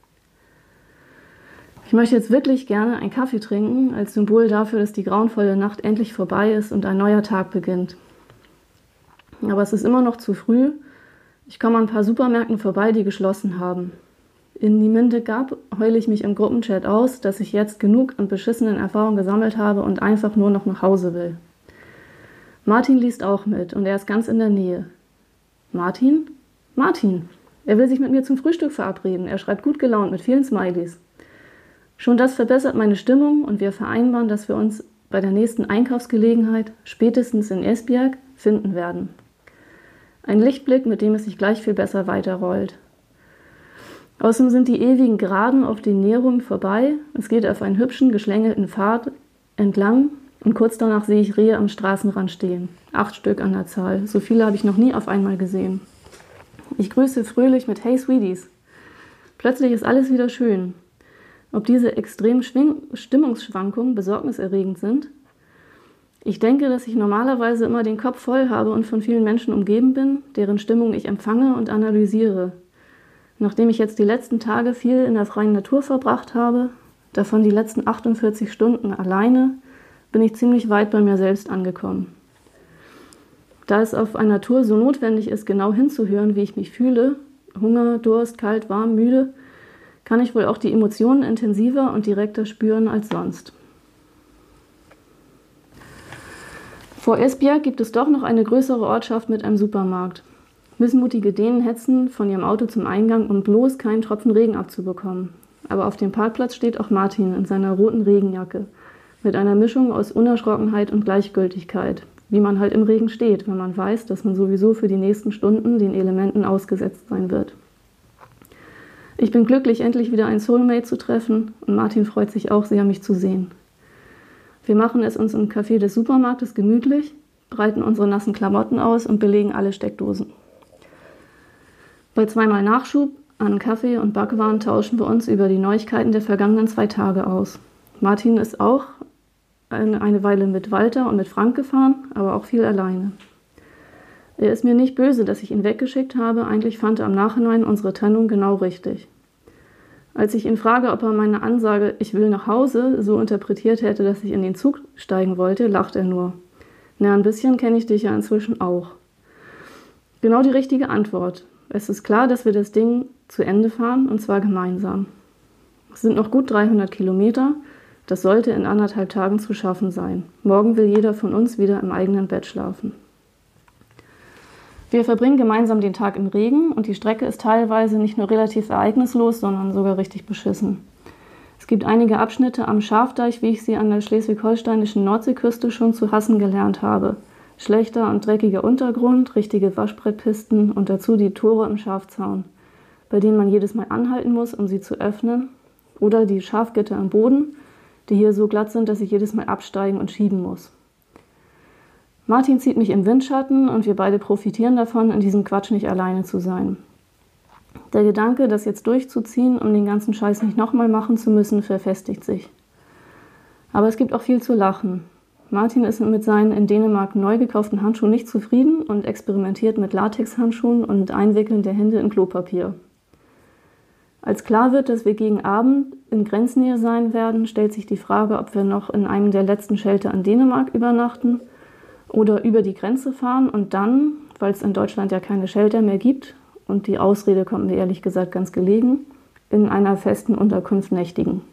Ich möchte jetzt wirklich gerne einen Kaffee trinken, als Symbol dafür, dass die grauenvolle Nacht endlich vorbei ist und ein neuer Tag beginnt. Aber es ist immer noch zu früh. Ich komme an ein paar Supermärkten vorbei, die geschlossen haben. In Nieminde Gab heule ich mich im Gruppenchat aus, dass ich jetzt genug an beschissenen Erfahrungen gesammelt habe und einfach nur noch nach Hause will. Martin liest auch mit und er ist ganz in der Nähe. Martin? Martin! Er will sich mit mir zum Frühstück verabreden. Er schreibt gut gelaunt mit vielen Smileys. Schon das verbessert meine Stimmung und wir vereinbaren, dass wir uns bei der nächsten Einkaufsgelegenheit, spätestens in Esbjerg, finden werden. Ein Lichtblick, mit dem es sich gleich viel besser weiterrollt. Außerdem sind die ewigen Geraden auf den Näherungen vorbei. Es geht auf einen hübschen, geschlängelten Pfad entlang und kurz danach sehe ich Rehe am Straßenrand stehen. Acht Stück an der Zahl. So viele habe ich noch nie auf einmal gesehen. Ich grüße fröhlich mit Hey Sweeties. Plötzlich ist alles wieder schön. Ob diese extremen Schwing- Stimmungsschwankungen besorgniserregend sind? Ich denke, dass ich normalerweise immer den Kopf voll habe und von vielen Menschen umgeben bin, deren Stimmung ich empfange und analysiere. Nachdem ich jetzt die letzten Tage viel in der freien Natur verbracht habe, davon die letzten achtundvierzig Stunden alleine, bin ich ziemlich weit bei mir selbst angekommen. Da es auf einer Tour so notwendig ist, genau hinzuhören, wie ich mich fühle, Hunger, Durst, kalt, warm, müde, kann ich wohl auch die Emotionen intensiver und direkter spüren als sonst. Vor Esbjerg gibt es doch noch eine größere Ortschaft mit einem Supermarkt. Missmutige Dänen hetzen von ihrem Auto zum Eingang, um bloß keinen Tropfen Regen abzubekommen. Aber auf dem Parkplatz steht auch Martin in seiner roten Regenjacke, mit einer Mischung aus Unerschrockenheit und Gleichgültigkeit, wie man halt im Regen steht, wenn man weiß, dass man sowieso für die nächsten Stunden den Elementen ausgesetzt sein wird. Ich bin glücklich, endlich wieder einen Soulmate zu treffen und Martin freut sich auch sehr, mich zu sehen. Wir machen es uns im Café des Supermarktes gemütlich, breiten unsere nassen Klamotten aus und belegen alle Steckdosen. Bei zweimal Nachschub an Kaffee und Backwaren tauschen wir uns über die Neuigkeiten der vergangenen zwei Tage aus. Martin ist auch eine Weile mit Walter und mit Frank gefahren, aber auch viel alleine. Er ist mir nicht böse, dass ich ihn weggeschickt habe. Eigentlich fand er im Nachhinein unsere Trennung genau richtig. Als ich ihn frage, ob er meine Ansage, ich will nach Hause, so interpretiert hätte, dass ich in den Zug steigen wollte, lacht er nur. Na, ein bisschen kenne ich dich ja inzwischen auch. Genau die richtige Antwort. Es ist klar, dass wir das Ding zu Ende fahren, und zwar gemeinsam. Es sind noch gut dreihundert Kilometer. Das sollte in anderthalb Tagen zu schaffen sein. Morgen will jeder von uns wieder im eigenen Bett schlafen. Wir verbringen gemeinsam den Tag im Regen und die Strecke ist teilweise nicht nur relativ ereignislos, sondern sogar richtig beschissen. Es gibt einige Abschnitte am Schafdeich, wie ich sie an der schleswig-holsteinischen Nordseeküste schon zu hassen gelernt habe. Schlechter und dreckiger Untergrund, richtige Waschbrettpisten und dazu die Tore im Schafzaun, bei denen man jedes Mal anhalten muss, um sie zu öffnen, oder die Schafgitter im Boden, die hier so glatt sind, dass ich jedes Mal absteigen und schieben muss. Martin zieht mich im Windschatten und wir beide profitieren davon, in diesem Quatsch nicht alleine zu sein. Der Gedanke, das jetzt durchzuziehen, um den ganzen Scheiß nicht nochmal machen zu müssen, verfestigt sich. Aber es gibt auch viel zu lachen. Martin ist mit seinen in Dänemark neu gekauften Handschuhen nicht zufrieden und experimentiert mit Latexhandschuhen und Einwickeln der Hände in Klopapier. Als klar wird, dass wir gegen Abend in Grenznähe sein werden, stellt sich die Frage, ob wir noch in einem der letzten Shelter in Dänemark übernachten oder über die Grenze fahren und dann, weil es in Deutschland ja keine Shelter mehr gibt, und die Ausrede kommt mir ehrlich gesagt ganz gelegen, in einer festen Unterkunft nächtigen.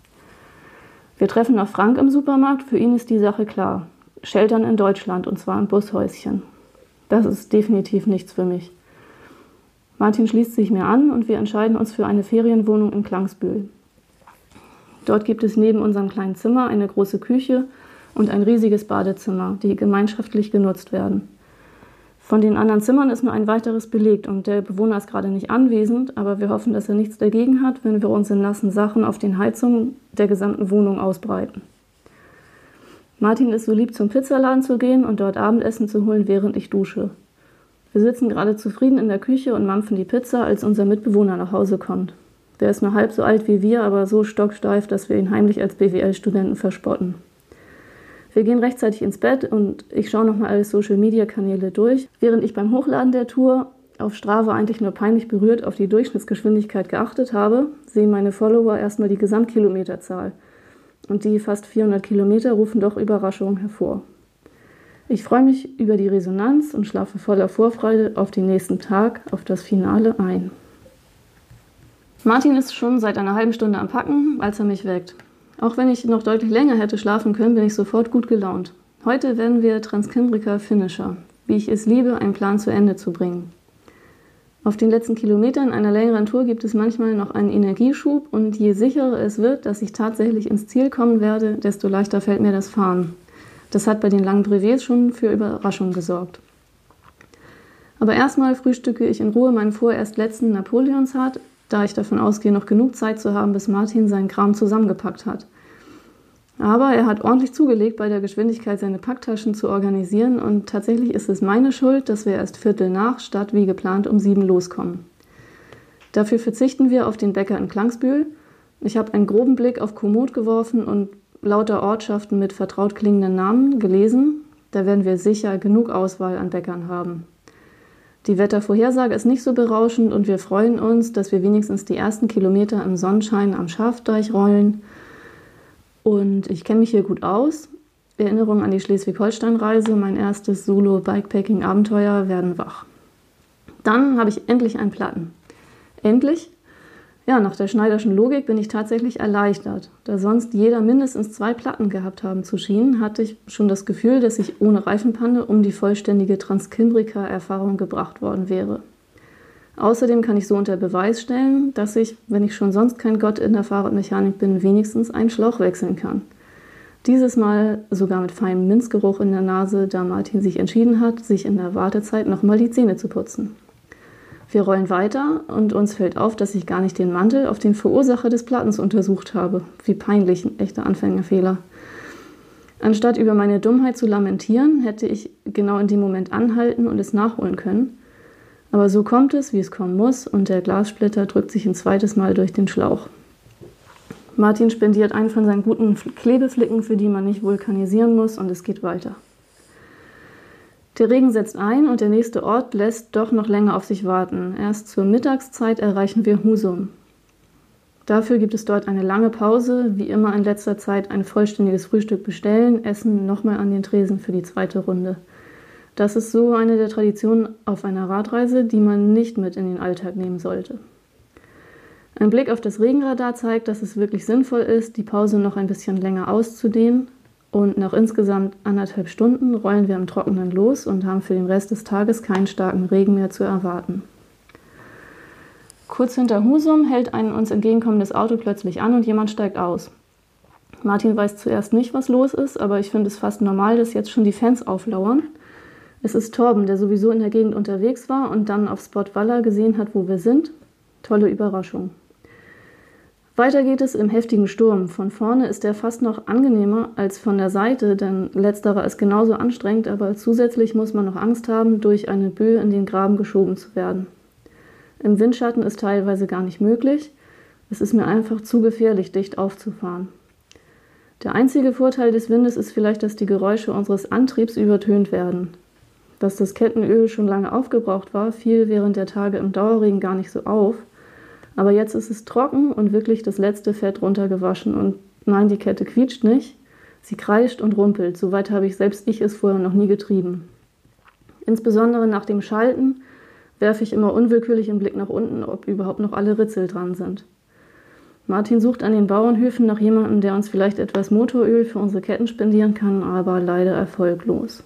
Wir treffen auf Frank im Supermarkt, für ihn ist die Sache klar. Sheltern in Deutschland, und zwar im Bushäuschen. Das ist definitiv nichts für mich. Martin schließt sich mir an und wir entscheiden uns für eine Ferienwohnung in Klangsbühl. Dort gibt es neben unserem kleinen Zimmer eine große Küche und ein riesiges Badezimmer, die gemeinschaftlich genutzt werden. Von den anderen Zimmern ist nur ein weiteres belegt und der Bewohner ist gerade nicht anwesend, aber wir hoffen, dass er nichts dagegen hat, wenn wir uns in nassen Sachen auf den Heizungen der gesamten Wohnung ausbreiten. Martin ist so lieb, zum Pizzaladen zu gehen und dort Abendessen zu holen, während ich dusche. Wir sitzen gerade zufrieden in der Küche und mampfen die Pizza, als unser Mitbewohner nach Hause kommt. Der ist nur halb so alt wie wir, aber so stocksteif, dass wir ihn heimlich als B W L-Studenten verspotten. Wir gehen rechtzeitig ins Bett und ich schaue nochmal alle Social-Media-Kanäle durch, während ich beim Hochladen der Tour auf Strava eigentlich nur peinlich berührt auf die Durchschnittsgeschwindigkeit geachtet habe, sehen meine Follower erstmal die Gesamtkilometerzahl. Und die fast vierhundert Kilometer rufen doch Überraschungen hervor. Ich freue mich über die Resonanz und schlafe voller Vorfreude auf den nächsten Tag, auf das Finale ein. Martin ist schon seit einer halben Stunde am Packen, als er mich weckt. Auch wenn ich noch deutlich länger hätte schlafen können, bin ich sofort gut gelaunt. Heute werden wir Transkimbrika Finisher, wie ich es liebe, einen Plan zu Ende zu bringen. Auf den letzten Kilometern einer längeren Tour gibt es manchmal noch einen Energieschub und je sicherer es wird, dass ich tatsächlich ins Ziel kommen werde, desto leichter fällt mir das Fahren. Das hat bei den langen Brevets schon für Überraschungen gesorgt. Aber erstmal frühstücke ich in Ruhe meinen vorerst letzten Napoleonshaar, da ich davon ausgehe, noch genug Zeit zu haben, bis Martin seinen Kram zusammengepackt hat. Aber er hat ordentlich zugelegt, bei der Geschwindigkeit seine Packtaschen zu organisieren und tatsächlich ist es meine Schuld, dass wir erst Viertel nach statt wie geplant um sieben loskommen. Dafür verzichten wir auf den Bäcker in Klangsbühl. Ich habe einen groben Blick auf Komoot geworfen und lauter Ortschaften mit vertraut klingenden Namen gelesen. Da werden wir sicher genug Auswahl an Bäckern haben. Die Wettervorhersage ist nicht so berauschend und wir freuen uns, dass wir wenigstens die ersten Kilometer im Sonnenschein am Schafdeich rollen. Und ich kenne mich hier gut aus. Erinnerungen an die Schleswig-Holstein-Reise, mein erstes Solo-Bikepacking-Abenteuer, werden wach. Dann habe ich endlich einen Platten. Endlich? Ja, nach der Schneiderschen Logik bin ich tatsächlich erleichtert. Da sonst jeder mindestens zwei Platten gehabt haben zu schien, hatte ich schon das Gefühl, dass ich ohne Reifenpanne um die vollständige Transkimbrika-Erfahrung gebracht worden wäre. Außerdem kann ich so unter Beweis stellen, dass ich, wenn ich schon sonst kein Gott in der Fahrradmechanik bin, wenigstens einen Schlauch wechseln kann. Dieses Mal sogar mit feinem Minzgeruch in der Nase, da Martin sich entschieden hat, sich in der Wartezeit nochmal die Zähne zu putzen. Wir rollen weiter und uns fällt auf, dass ich gar nicht den Mantel auf den Verursacher des Plattens untersucht habe. Wie peinlich, ein echter Anfängerfehler. Anstatt über meine Dummheit zu lamentieren, hätte ich genau in dem Moment anhalten und es nachholen können. Aber so kommt es, wie es kommen muss, und der Glassplitter drückt sich ein zweites Mal durch den Schlauch. Martin spendiert einen von seinen guten Klebeflicken, für die man nicht vulkanisieren muss, und es geht weiter. Der Regen setzt ein und der nächste Ort lässt doch noch länger auf sich warten. Erst zur Mittagszeit erreichen wir Husum. Dafür gibt es dort eine lange Pause, wie immer in letzter Zeit ein vollständiges Frühstück bestellen, essen nochmal an den Tresen für die zweite Runde. Das ist so eine der Traditionen auf einer Radreise, die man nicht mit in den Alltag nehmen sollte. Ein Blick auf das Regenradar zeigt, dass es wirklich sinnvoll ist, die Pause noch ein bisschen länger auszudehnen. Und nach insgesamt anderthalb Stunden rollen wir im Trockenen los und haben für den Rest des Tages keinen starken Regen mehr zu erwarten. Kurz hinter Husum hält ein uns entgegenkommendes Auto plötzlich an und jemand steigt aus. Martin weiß zuerst nicht, was los ist, aber ich finde es fast normal, dass jetzt schon die Fans auflauern. Es ist Torben, der sowieso in der Gegend unterwegs war und dann auf Spot Walla gesehen hat, wo wir sind. Tolle Überraschung. Weiter geht es im heftigen Sturm. Von vorne ist er fast noch angenehmer als von der Seite, denn letzterer ist genauso anstrengend, aber zusätzlich muss man noch Angst haben, durch eine Böe in den Graben geschoben zu werden. Im Windschatten ist teilweise gar nicht möglich. Es ist mir einfach zu gefährlich, dicht aufzufahren. Der einzige Vorteil des Windes ist vielleicht, dass die Geräusche unseres Antriebs übertönt werden. Dass das Kettenöl schon lange aufgebraucht war, fiel während der Tage im Dauerregen gar nicht so auf. Aber jetzt ist es trocken und wirklich das letzte Fett runtergewaschen. Und nein, die Kette quietscht nicht. Sie kreischt und rumpelt. Soweit habe ich selbst ich es vorher noch nie getrieben. Insbesondere nach dem Schalten werfe ich immer unwillkürlich einen Blick nach unten, ob überhaupt noch alle Ritzel dran sind. Martin sucht an den Bauernhöfen nach jemandem, der uns vielleicht etwas Motoröl für unsere Ketten spendieren kann, aber leider erfolglos.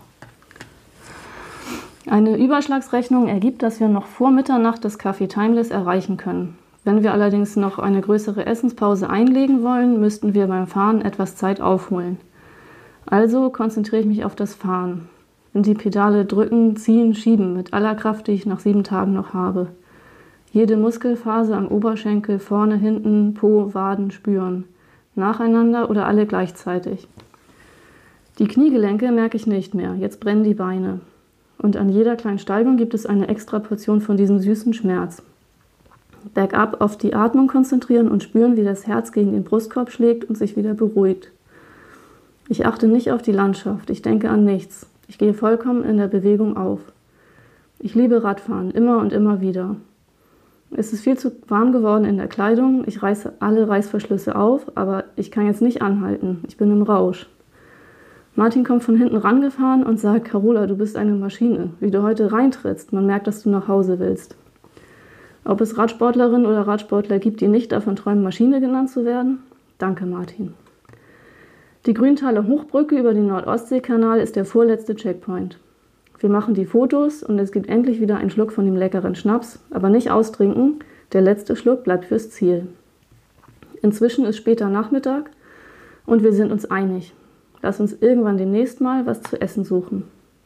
Eine Überschlagsrechnung ergibt, dass wir noch vor Mitternacht das Café Timeless erreichen können. Wenn wir allerdings noch eine größere Essenspause einlegen wollen, müssten wir beim Fahren etwas Zeit aufholen. Also konzentriere ich mich auf das Fahren. In die Pedale drücken, ziehen, schieben mit aller Kraft, die ich nach sieben Tagen noch habe. Jede Muskelphase am Oberschenkel, vorne, hinten, Po, Waden spüren. Nacheinander oder alle gleichzeitig. Die Kniegelenke merke ich nicht mehr, jetzt brennen die Beine. Und an jeder kleinen Steigung gibt es eine extra Portion von diesem süßen Schmerz. Bergab auf die Atmung konzentrieren und spüren, wie das Herz gegen den Brustkorb schlägt und sich wieder beruhigt. Ich achte nicht auf die Landschaft, ich denke an nichts. Ich gehe vollkommen in der Bewegung auf. Ich liebe Radfahren, immer und immer wieder. Es ist viel zu warm geworden in der Kleidung, ich reiße alle Reißverschlüsse auf, aber ich kann jetzt nicht anhalten, ich bin im Rausch. Martin kommt von hinten rangefahren und sagt, Carola, du bist eine Maschine. Wie du heute reintrittst, man merkt, dass du nach Hause willst. Ob es Radsportlerinnen oder Radsportler gibt, die nicht davon träumen, Maschine genannt zu werden? Danke, Martin. Die Grüntaler Hochbrücke über den Nord-Ostsee-Kanal ist der vorletzte Checkpoint. Wir machen die Fotos und es gibt endlich wieder einen Schluck von dem leckeren Schnaps, aber nicht austrinken, der letzte Schluck bleibt fürs Ziel. Inzwischen ist später Nachmittag und wir sind uns einig. Lass uns irgendwann demnächst mal was zu essen suchen.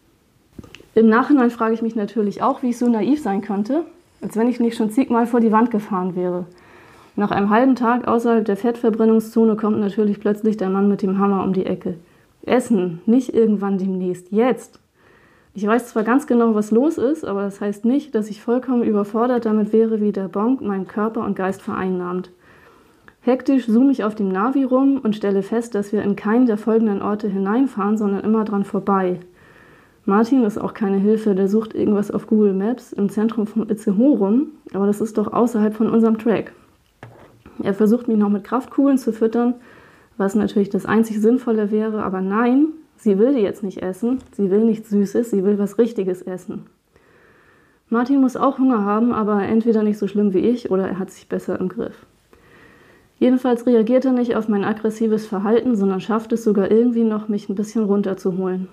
Im Nachhinein frage ich mich natürlich auch, wie ich so naiv sein könnte, als wenn ich nicht schon zigmal vor die Wand gefahren wäre. Nach einem halben Tag außerhalb der Fettverbrennungszone kommt natürlich plötzlich der Mann mit dem Hammer um die Ecke. Essen, nicht irgendwann demnächst, jetzt. Ich weiß zwar ganz genau, was los ist, aber das heißt nicht, dass ich vollkommen überfordert damit wäre, wie der Bonk meinen Körper und Geist vereinnahmt. Hektisch zoome ich auf dem Navi rum und stelle fest, dass wir in keinen der folgenden Orte hineinfahren, sondern immer dran vorbei. Martin ist auch keine Hilfe, der sucht irgendwas auf Google Maps im Zentrum von Itzehoe rum, aber das ist doch außerhalb von unserem Track. Er versucht mich noch mit Kraftkugeln zu füttern, was natürlich das einzig Sinnvolle wäre, aber nein, sie will die jetzt nicht essen, sie will nichts Süßes, sie will was Richtiges essen. Martin muss auch Hunger haben, aber entweder nicht so schlimm wie ich oder er hat sich besser im Griff. Jedenfalls reagiert er nicht auf mein aggressives Verhalten, sondern schafft es sogar irgendwie noch, mich ein bisschen runterzuholen.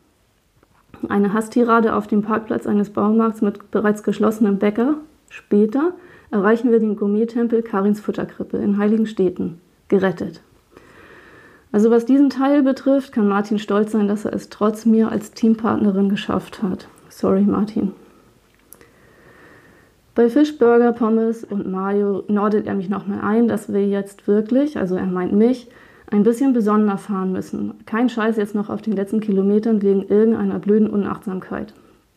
Eine Hasstirade auf dem Parkplatz eines Baumarkts mit bereits geschlossenem Bäcker. Später erreichen wir den Gourmet-Tempel Karins Futterkrippe in Heiligenstädten. Gerettet. Also was diesen Teil betrifft, kann Martin stolz sein, dass er es trotz mir als Teampartnerin geschafft hat. Sorry, Martin. Bei Fisch, Burger, Pommes und Mayo nordet er mich nochmal ein, dass wir jetzt wirklich, also er meint mich, Ein bisschen besonnener fahren müssen. Kein Scheiß jetzt noch auf den letzten Kilometern wegen irgendeiner blöden Unachtsamkeit.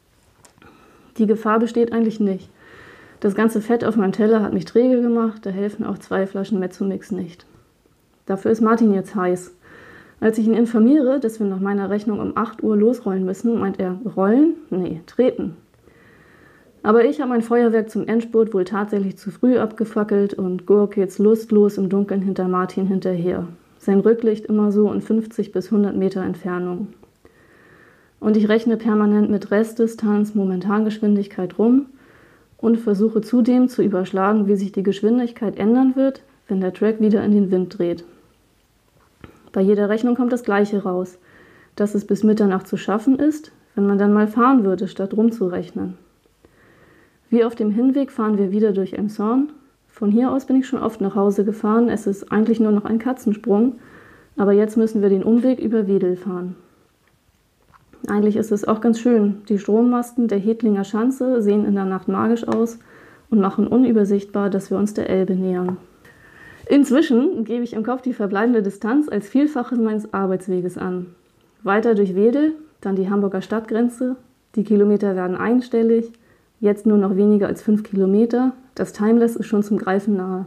Die Gefahr besteht eigentlich nicht. Das ganze Fett auf meinem Teller hat mich träge gemacht, da helfen auch zwei Flaschen Mezzomix nicht. Dafür ist Martin jetzt heiß. Als ich ihn informiere, dass wir nach meiner Rechnung um acht Uhr losrollen müssen, meint er, rollen? Nee, treten. Aber ich habe mein Feuerwerk zum Endspurt wohl tatsächlich zu früh abgefackelt und gurk jetzt lustlos im Dunkeln hinter Martin hinterher. Sein Rücklicht immer so in fünfzig bis hundert Meter Entfernung. Und ich rechne permanent mit Restdistanz, Momentangeschwindigkeit rum und versuche zudem zu überschlagen, wie sich die Geschwindigkeit ändern wird, wenn der Track wieder in den Wind dreht. Bei jeder Rechnung kommt das Gleiche raus, dass es bis Mitternacht zu schaffen ist, wenn man dann mal fahren würde, statt rumzurechnen. Wie auf dem Hinweg fahren wir wieder durch Emshorn. Von hier aus bin ich schon oft nach Hause gefahren, es ist eigentlich nur noch ein Katzensprung, aber jetzt müssen wir den Umweg über Wedel fahren. Eigentlich ist es auch ganz schön, die Strommasten der Hedlinger Schanze sehen in der Nacht magisch aus und machen unübersichtbar, dass wir uns der Elbe nähern. Inzwischen gebe ich im Kopf die verbleibende Distanz als Vielfaches meines Arbeitsweges an. Weiter durch Wedel, dann die Hamburger Stadtgrenze, die Kilometer werden einstellig, jetzt nur noch weniger als fünf Kilometer, das Timeless ist schon zum Greifen nahe.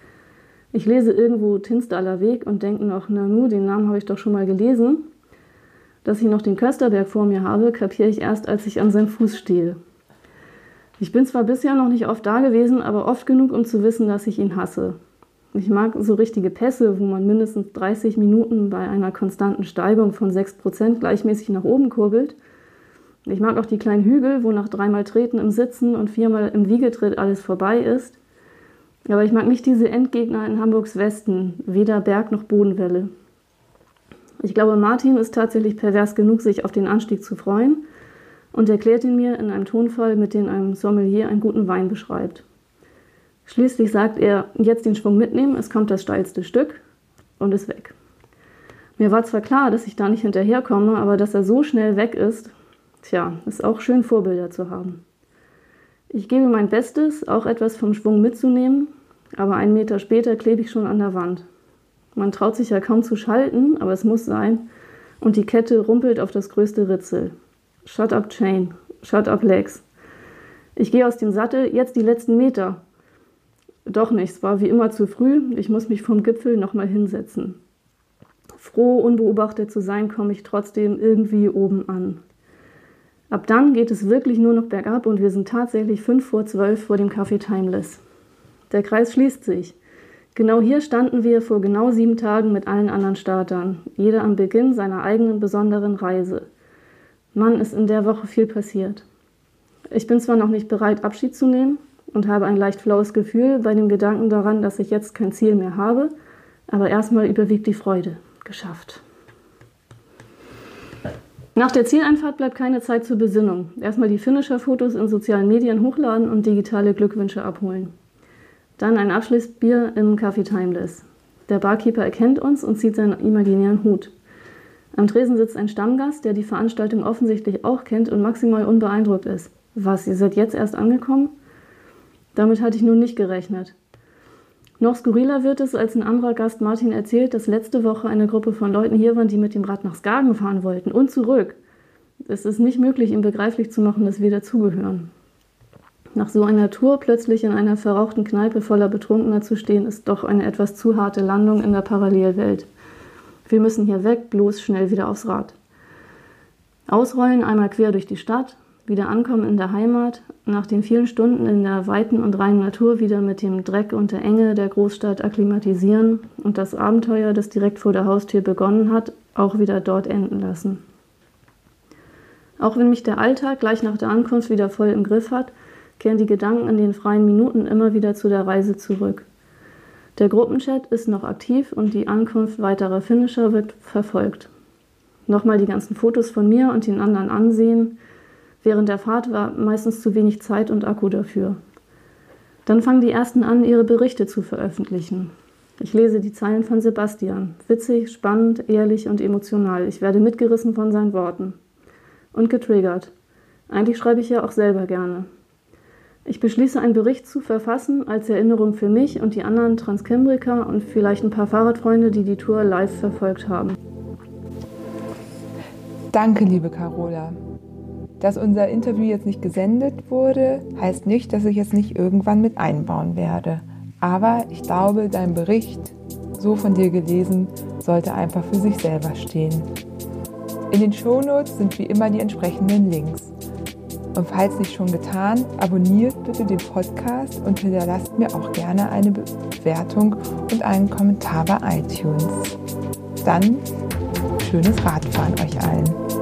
Ich lese irgendwo Tinstaler Weg und denke noch, na nu, den Namen habe ich doch schon mal gelesen. Dass ich noch den Kösterberg vor mir habe, kapiere ich erst, als ich an seinem Fuß stehe. Ich bin zwar bisher noch nicht oft da gewesen, aber oft genug, um zu wissen, dass ich ihn hasse. Ich mag so richtige Pässe, wo man mindestens dreißig Minuten bei einer konstanten Steigung von sechs Prozent gleichmäßig nach oben kurbelt. Ich mag auch die kleinen Hügel, wo nach dreimal Treten im Sitzen und viermal im Wiegetritt alles vorbei ist. Aber ich mag nicht diese Endgegner in Hamburgs Westen, weder Berg noch Bodenwelle. Ich glaube, Martin ist tatsächlich pervers genug, sich auf den Anstieg zu freuen und erklärt ihn mir in einem Tonfall, mit dem ein Sommelier einen guten Wein beschreibt. Schließlich sagt er, jetzt den Schwung mitnehmen, es kommt das steilste Stück und ist weg. Mir war zwar klar, dass ich da nicht hinterherkomme, aber dass er so schnell weg ist, tja, ist auch schön, Vorbilder zu haben. Ich gebe mein Bestes, auch etwas vom Schwung mitzunehmen, aber einen Meter später klebe ich schon an der Wand. Man traut sich ja kaum zu schalten, aber es muss sein. Und die Kette rumpelt auf das größte Ritzel. Shut up Chain, shut up Legs. Ich gehe aus dem Sattel, jetzt die letzten Meter. Doch nicht, es war wie immer zu früh. Ich muss mich vom Gipfel nochmal hinsetzen. Froh, unbeobachtet zu sein, komme ich trotzdem irgendwie oben an. Ab dann geht es wirklich nur noch bergab und wir sind tatsächlich fünf vor zwölf vor dem Café Timeless. Der Kreis schließt sich. Genau hier standen wir vor genau sieben Tagen mit allen anderen Startern, jeder am Beginn seiner eigenen besonderen Reise. Mann, ist in der Woche viel passiert. Ich bin zwar noch nicht bereit, Abschied zu nehmen und habe ein leicht flaues Gefühl bei dem Gedanken daran, dass ich jetzt kein Ziel mehr habe, aber erstmal überwiegt die Freude. Geschafft. Nach der Zieleinfahrt bleibt keine Zeit zur Besinnung. Erstmal die Finisher-Fotos in sozialen Medien hochladen und digitale Glückwünsche abholen. Dann ein Abschlussbier im Café Timeless. Der Barkeeper erkennt uns und zieht seinen imaginären Hut. Am Tresen sitzt ein Stammgast, der die Veranstaltung offensichtlich auch kennt und maximal unbeeindruckt ist. Was, ihr seid jetzt erst angekommen? Damit hatte ich nun nicht gerechnet. Noch skurriler wird es, als ein anderer Gast Martin erzählt, dass letzte Woche eine Gruppe von Leuten hier waren, die mit dem Rad nach Skagen fahren wollten und zurück. Es ist nicht möglich, ihm begreiflich zu machen, dass wir dazugehören. Nach so einer Tour plötzlich in einer verrauchten Kneipe voller Betrunkener zu stehen, ist doch eine etwas zu harte Landung in der Parallelwelt. Wir müssen hier weg, bloß schnell wieder aufs Rad. Ausrollen, einmal quer durch die Stadt, wieder ankommen in der Heimat, nach den vielen Stunden in der weiten und reinen Natur wieder mit dem Dreck und der Enge der Großstadt akklimatisieren und das Abenteuer, das direkt vor der Haustür begonnen hat, auch wieder dort enden lassen. Auch wenn mich der Alltag gleich nach der Ankunft wieder voll im Griff hat, kehren die Gedanken in den freien Minuten immer wieder zu der Reise zurück. Der Gruppenchat ist noch aktiv und die Ankunft weiterer Finisher wird verfolgt. Nochmal die ganzen Fotos von mir und den anderen ansehen. Während der Fahrt war meistens zu wenig Zeit und Akku dafür. Dann fangen die Ersten an, ihre Berichte zu veröffentlichen. Ich lese die Zeilen von Sebastian. Witzig, spannend, ehrlich und emotional. Ich werde mitgerissen von seinen Worten. Und getriggert. Eigentlich schreibe ich ja auch selber gerne. Ich beschließe, einen Bericht zu verfassen als Erinnerung für mich und die anderen Transcambriker und vielleicht ein paar Fahrradfreunde, die die Tour live verfolgt haben. Danke, liebe Carola. Dass unser Interview jetzt nicht gesendet wurde, heißt nicht, dass ich es nicht irgendwann mit einbauen werde. Aber ich glaube, dein Bericht, so von dir gelesen, sollte einfach für sich selber stehen. In den Shownotes sind wie immer die entsprechenden Links. Und falls nicht schon getan, abonniert bitte den Podcast und hinterlasst mir auch gerne eine Bewertung und einen Kommentar bei iTunes. Dann schönes Radfahren euch allen.